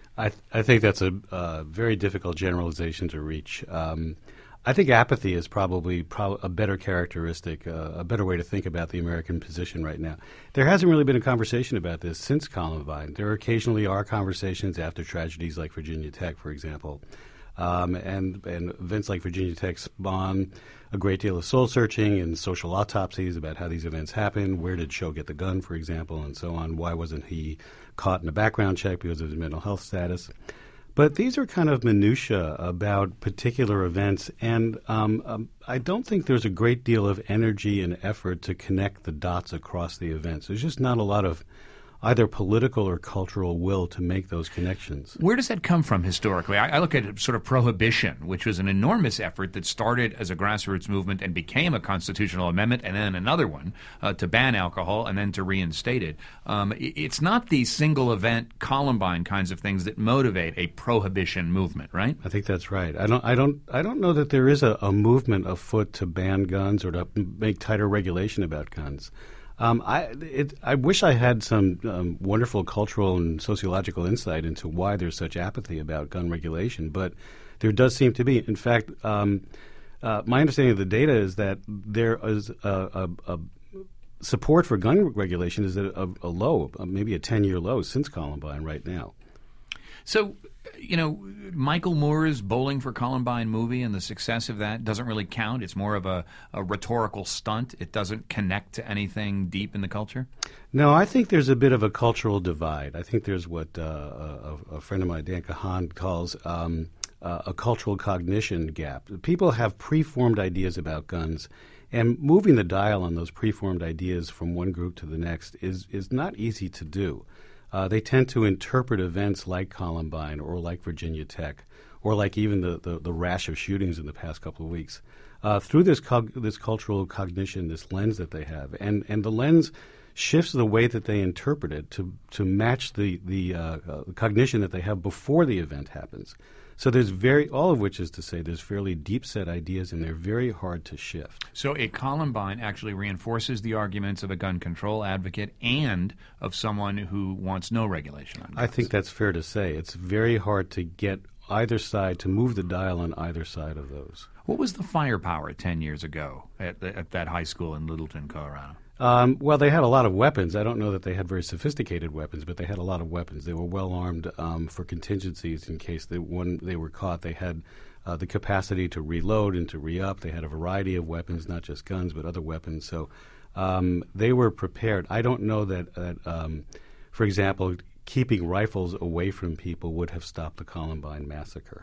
I, th- I think that's a uh, very difficult generalization to reach. Um, I think apathy is probably pro- a better characteristic, uh, a better way to think about the American position right now. There hasn't really been a conversation about this since Columbine. There occasionally are conversations after tragedies like Virginia Tech, for example. Um, and, and events like Virginia Tech spawn a great deal of soul-searching and social autopsies about how these events happen. Where did Cho get the gun, for example, and so on? Why wasn't he caught in a background check because of his mental health status? But these are kind of minutia about particular events, and um, um, I don't think there's a great deal of energy and effort to connect the dots across the events. There's just not a lot of either political or cultural will to make those connections. Where does that come from historically? I, I look at sort of prohibition, which was an enormous effort that started as a grassroots movement and became a constitutional amendment, and then another one uh, to ban alcohol and then to reinstate it. Um, it. It's not these single event Columbine kinds of things that motivate a prohibition movement, right? I think that's right. I don't. I don't. I don't know that there is a, a movement afoot to ban guns or to make tighter regulation about guns. Um, I, it, I wish I had some um, wonderful cultural and sociological insight into why there's such apathy about gun regulation, but there does seem to be. In fact, um, uh, my understanding of the data is that there is a, a, a support for gun regulation is at a, a low, maybe a ten-year low since Columbine right now. So, you know, Michael Moore's Bowling for Columbine movie and the success of that doesn't really count. It's more of a, a rhetorical stunt. It doesn't connect to anything deep in the culture? No, I think there's a bit of a cultural divide. I think there's what uh, a, a friend of mine, Dan Kahan, calls um, uh, a cultural cognition gap. People have preformed ideas about guns, and moving the dial on those preformed ideas from one group to the next is, is not easy to do. Uh, they tend to interpret events like Columbine or like Virginia Tech or like even the, the, the rash of shootings in the past couple of weeks uh, through this cog- this cultural cognition, this lens that they have. And, and the lens shifts the way that they interpret it to, to match the, the uh, uh, cognition that they have before the event happens. So there's very, all of which is to say there's fairly deep-set ideas, and they're very hard to shift. So a Columbine actually reinforces the arguments of a gun control advocate and of someone who wants no regulation on guns. I think that's fair to say. It's very hard to get either side, to move the dial on either side of those. What was the firepower ten years ago at, the, at that high school in Littleton, Colorado? Um, well, they had a lot of weapons. I don't know that they had very sophisticated weapons, but they had a lot of weapons. They were well armed um, for contingencies in case they, when they were caught. They had uh, the capacity to reload and to re-up. They had a variety of weapons, not just guns, but other weapons. So um, they were prepared. I don't know that, that um, for example, keeping rifles away from people would have stopped the Columbine massacre.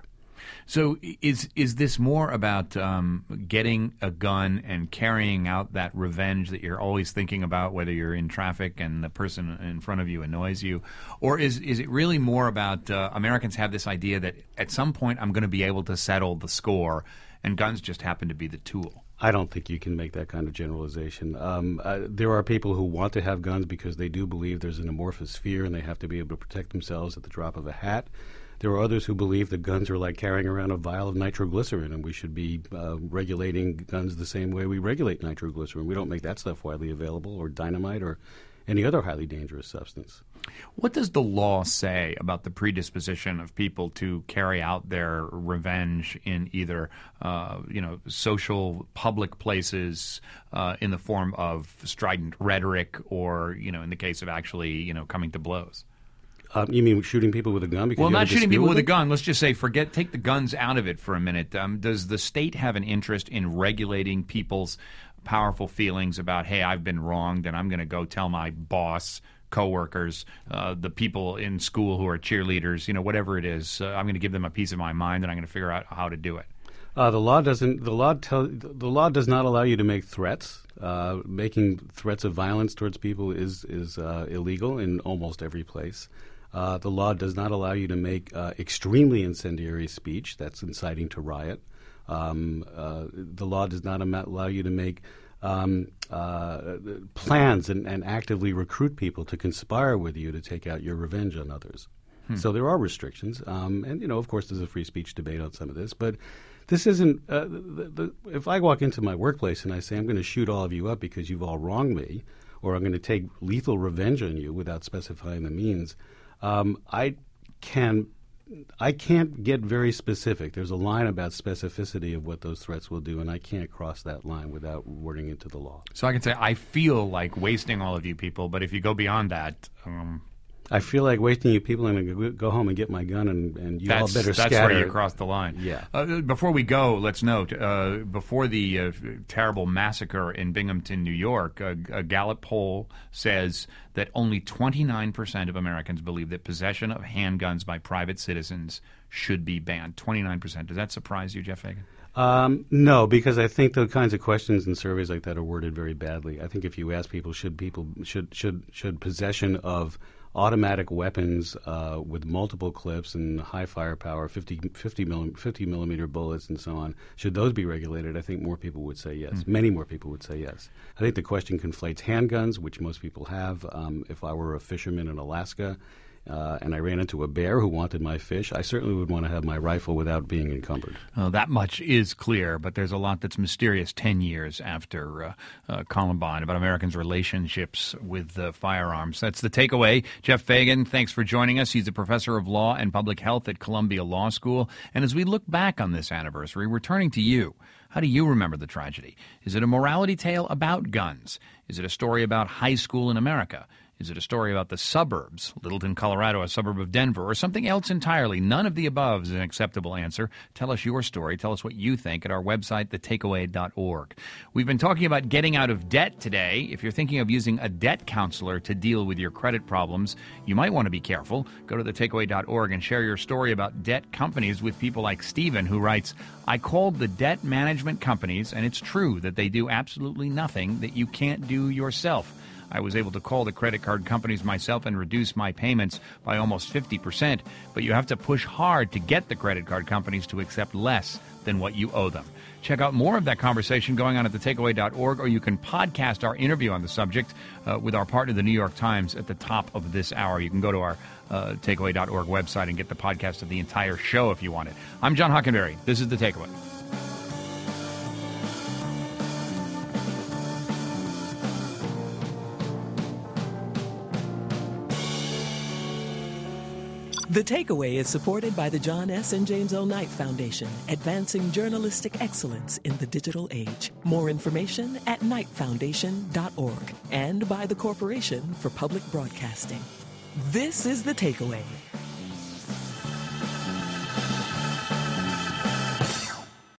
So is is this more about um, getting a gun and carrying out that revenge that you're always thinking about, whether you're in traffic and the person in front of you annoys you? Or is, is it really more about uh, Americans have this idea that at some point I'm going to be able to settle the score, and guns just happen to be the tool? I don't think you can make that kind of generalization. Um, uh, there are people who want to have guns because they do believe there's an amorphous fear and they have to be able to protect themselves at the drop of a hat. There are others who believe that guns are like carrying around a vial of nitroglycerin, and we should be uh, regulating guns the same way we regulate nitroglycerin. We don't make that stuff widely available, or dynamite, or any other highly dangerous substance. What does the law say about the predisposition of people to carry out their revenge in either, uh, you know, social public places uh, in the form of strident rhetoric, or, you know, in the case of actually, you know, coming to blows? Um, you mean shooting people with a gun? Because well, not shooting people with, with a gun. Let's just say, forget, take the guns out of it for a minute. Um, does the state have an interest in regulating people's powerful feelings about, hey, I've been wronged, and I'm going to go tell my boss, coworkers, uh, the people in school who are cheerleaders, you know, whatever it is, uh, I'm going to give them a piece of my mind, and I'm going to figure out how to do it? Uh, the law doesn't. The law tell. The law does not allow you to make threats. Uh, making threats of violence towards people is is uh, illegal in almost every place. Uh, the law does not allow you to make uh, extremely incendiary speech that's inciting to riot. Um, uh, the law does not am- allow you to make um, uh, plans and, and actively recruit people to conspire with you to take out your revenge on others. Hmm. So there are restrictions. Um, and, you know, of course, there's a free speech debate on some of this. But this isn't uh, – the, the, if I walk into my workplace and I say I'm going to shoot all of you up because you've all wronged me, or I'm going to take lethal revenge on you without specifying the means – Um, I can I can't get very specific. There's a line about specificity of what those threats will do, and I can't cross that line without wording into the law. So I can say I feel like wasting all of you people, but if you go beyond that, um, I feel like wasting you people, and I'm going to go home and get my gun, and, and you all that's, better that's scatter. where you cross the line. Yeah. Uh, before we go, let's note, uh, before the uh, terrible massacre in Binghamton, New York, a, a Gallup poll says that only twenty-nine percent of Americans believe that possession of handguns by private citizens should be banned. twenty-nine percent. Does that surprise you, Jeff Fagan? Um, no, because I think the kinds of questions and surveys like that are worded very badly. I think if you ask people, should people should should should possession of automatic weapons uh, with multiple clips and high firepower, fifty, fifty, millim, fifty millimeter bullets and so on, should those be regulated? I think more people would say yes. Mm. Many more people would say yes. I think the question conflates handguns, which most people have. Um, if I were a fisherman in Alaska uh, and I ran into a bear who wanted my fish, I certainly would want to have my rifle without being encumbered. Oh, that much is clear, but there's a lot that's mysterious ten years after uh, uh, Columbine about Americans' relationships with uh, firearms. That's the takeaway. Jeff Fagan, thanks for joining us. He's a professor of law and public health at Columbia Law School. And as we look back on this anniversary, we're turning to you. How do you remember the tragedy? Is it a morality tale about guns? Is it a story about high school in America? Is it a story about the suburbs, Littleton, Colorado, a suburb of Denver, or something else entirely? None of the above is an acceptable answer. Tell us your story. Tell us what you think at our website, the takeaway dot org. We've been talking about getting out of debt today. If you're thinking of using a debt counselor to deal with your credit problems, you might want to be careful. Go to the takeaway dot org and share your story about debt companies with people like Stephen, who writes, I called the debt management companies, and it's true that they do absolutely nothing that you can't do yourself. I was able to call the credit card companies myself and reduce my payments by almost fifty percent, but you have to push hard to get the credit card companies to accept less than what you owe them. Check out more of that conversation going on at the takeaway dot org, or you can podcast our interview on the subject uh, with our partner, the New York Times, at the top of this hour. You can go to our uh, takeaway dot org website and get the podcast of the entire show if you want it. I'm John Hockenberry. This is The Takeaway. The Takeaway is supported by the John S. and James L. Knight Foundation, advancing journalistic excellence in the digital age. More information at knight foundation dot org, and by the Corporation for Public Broadcasting. This is The Takeaway.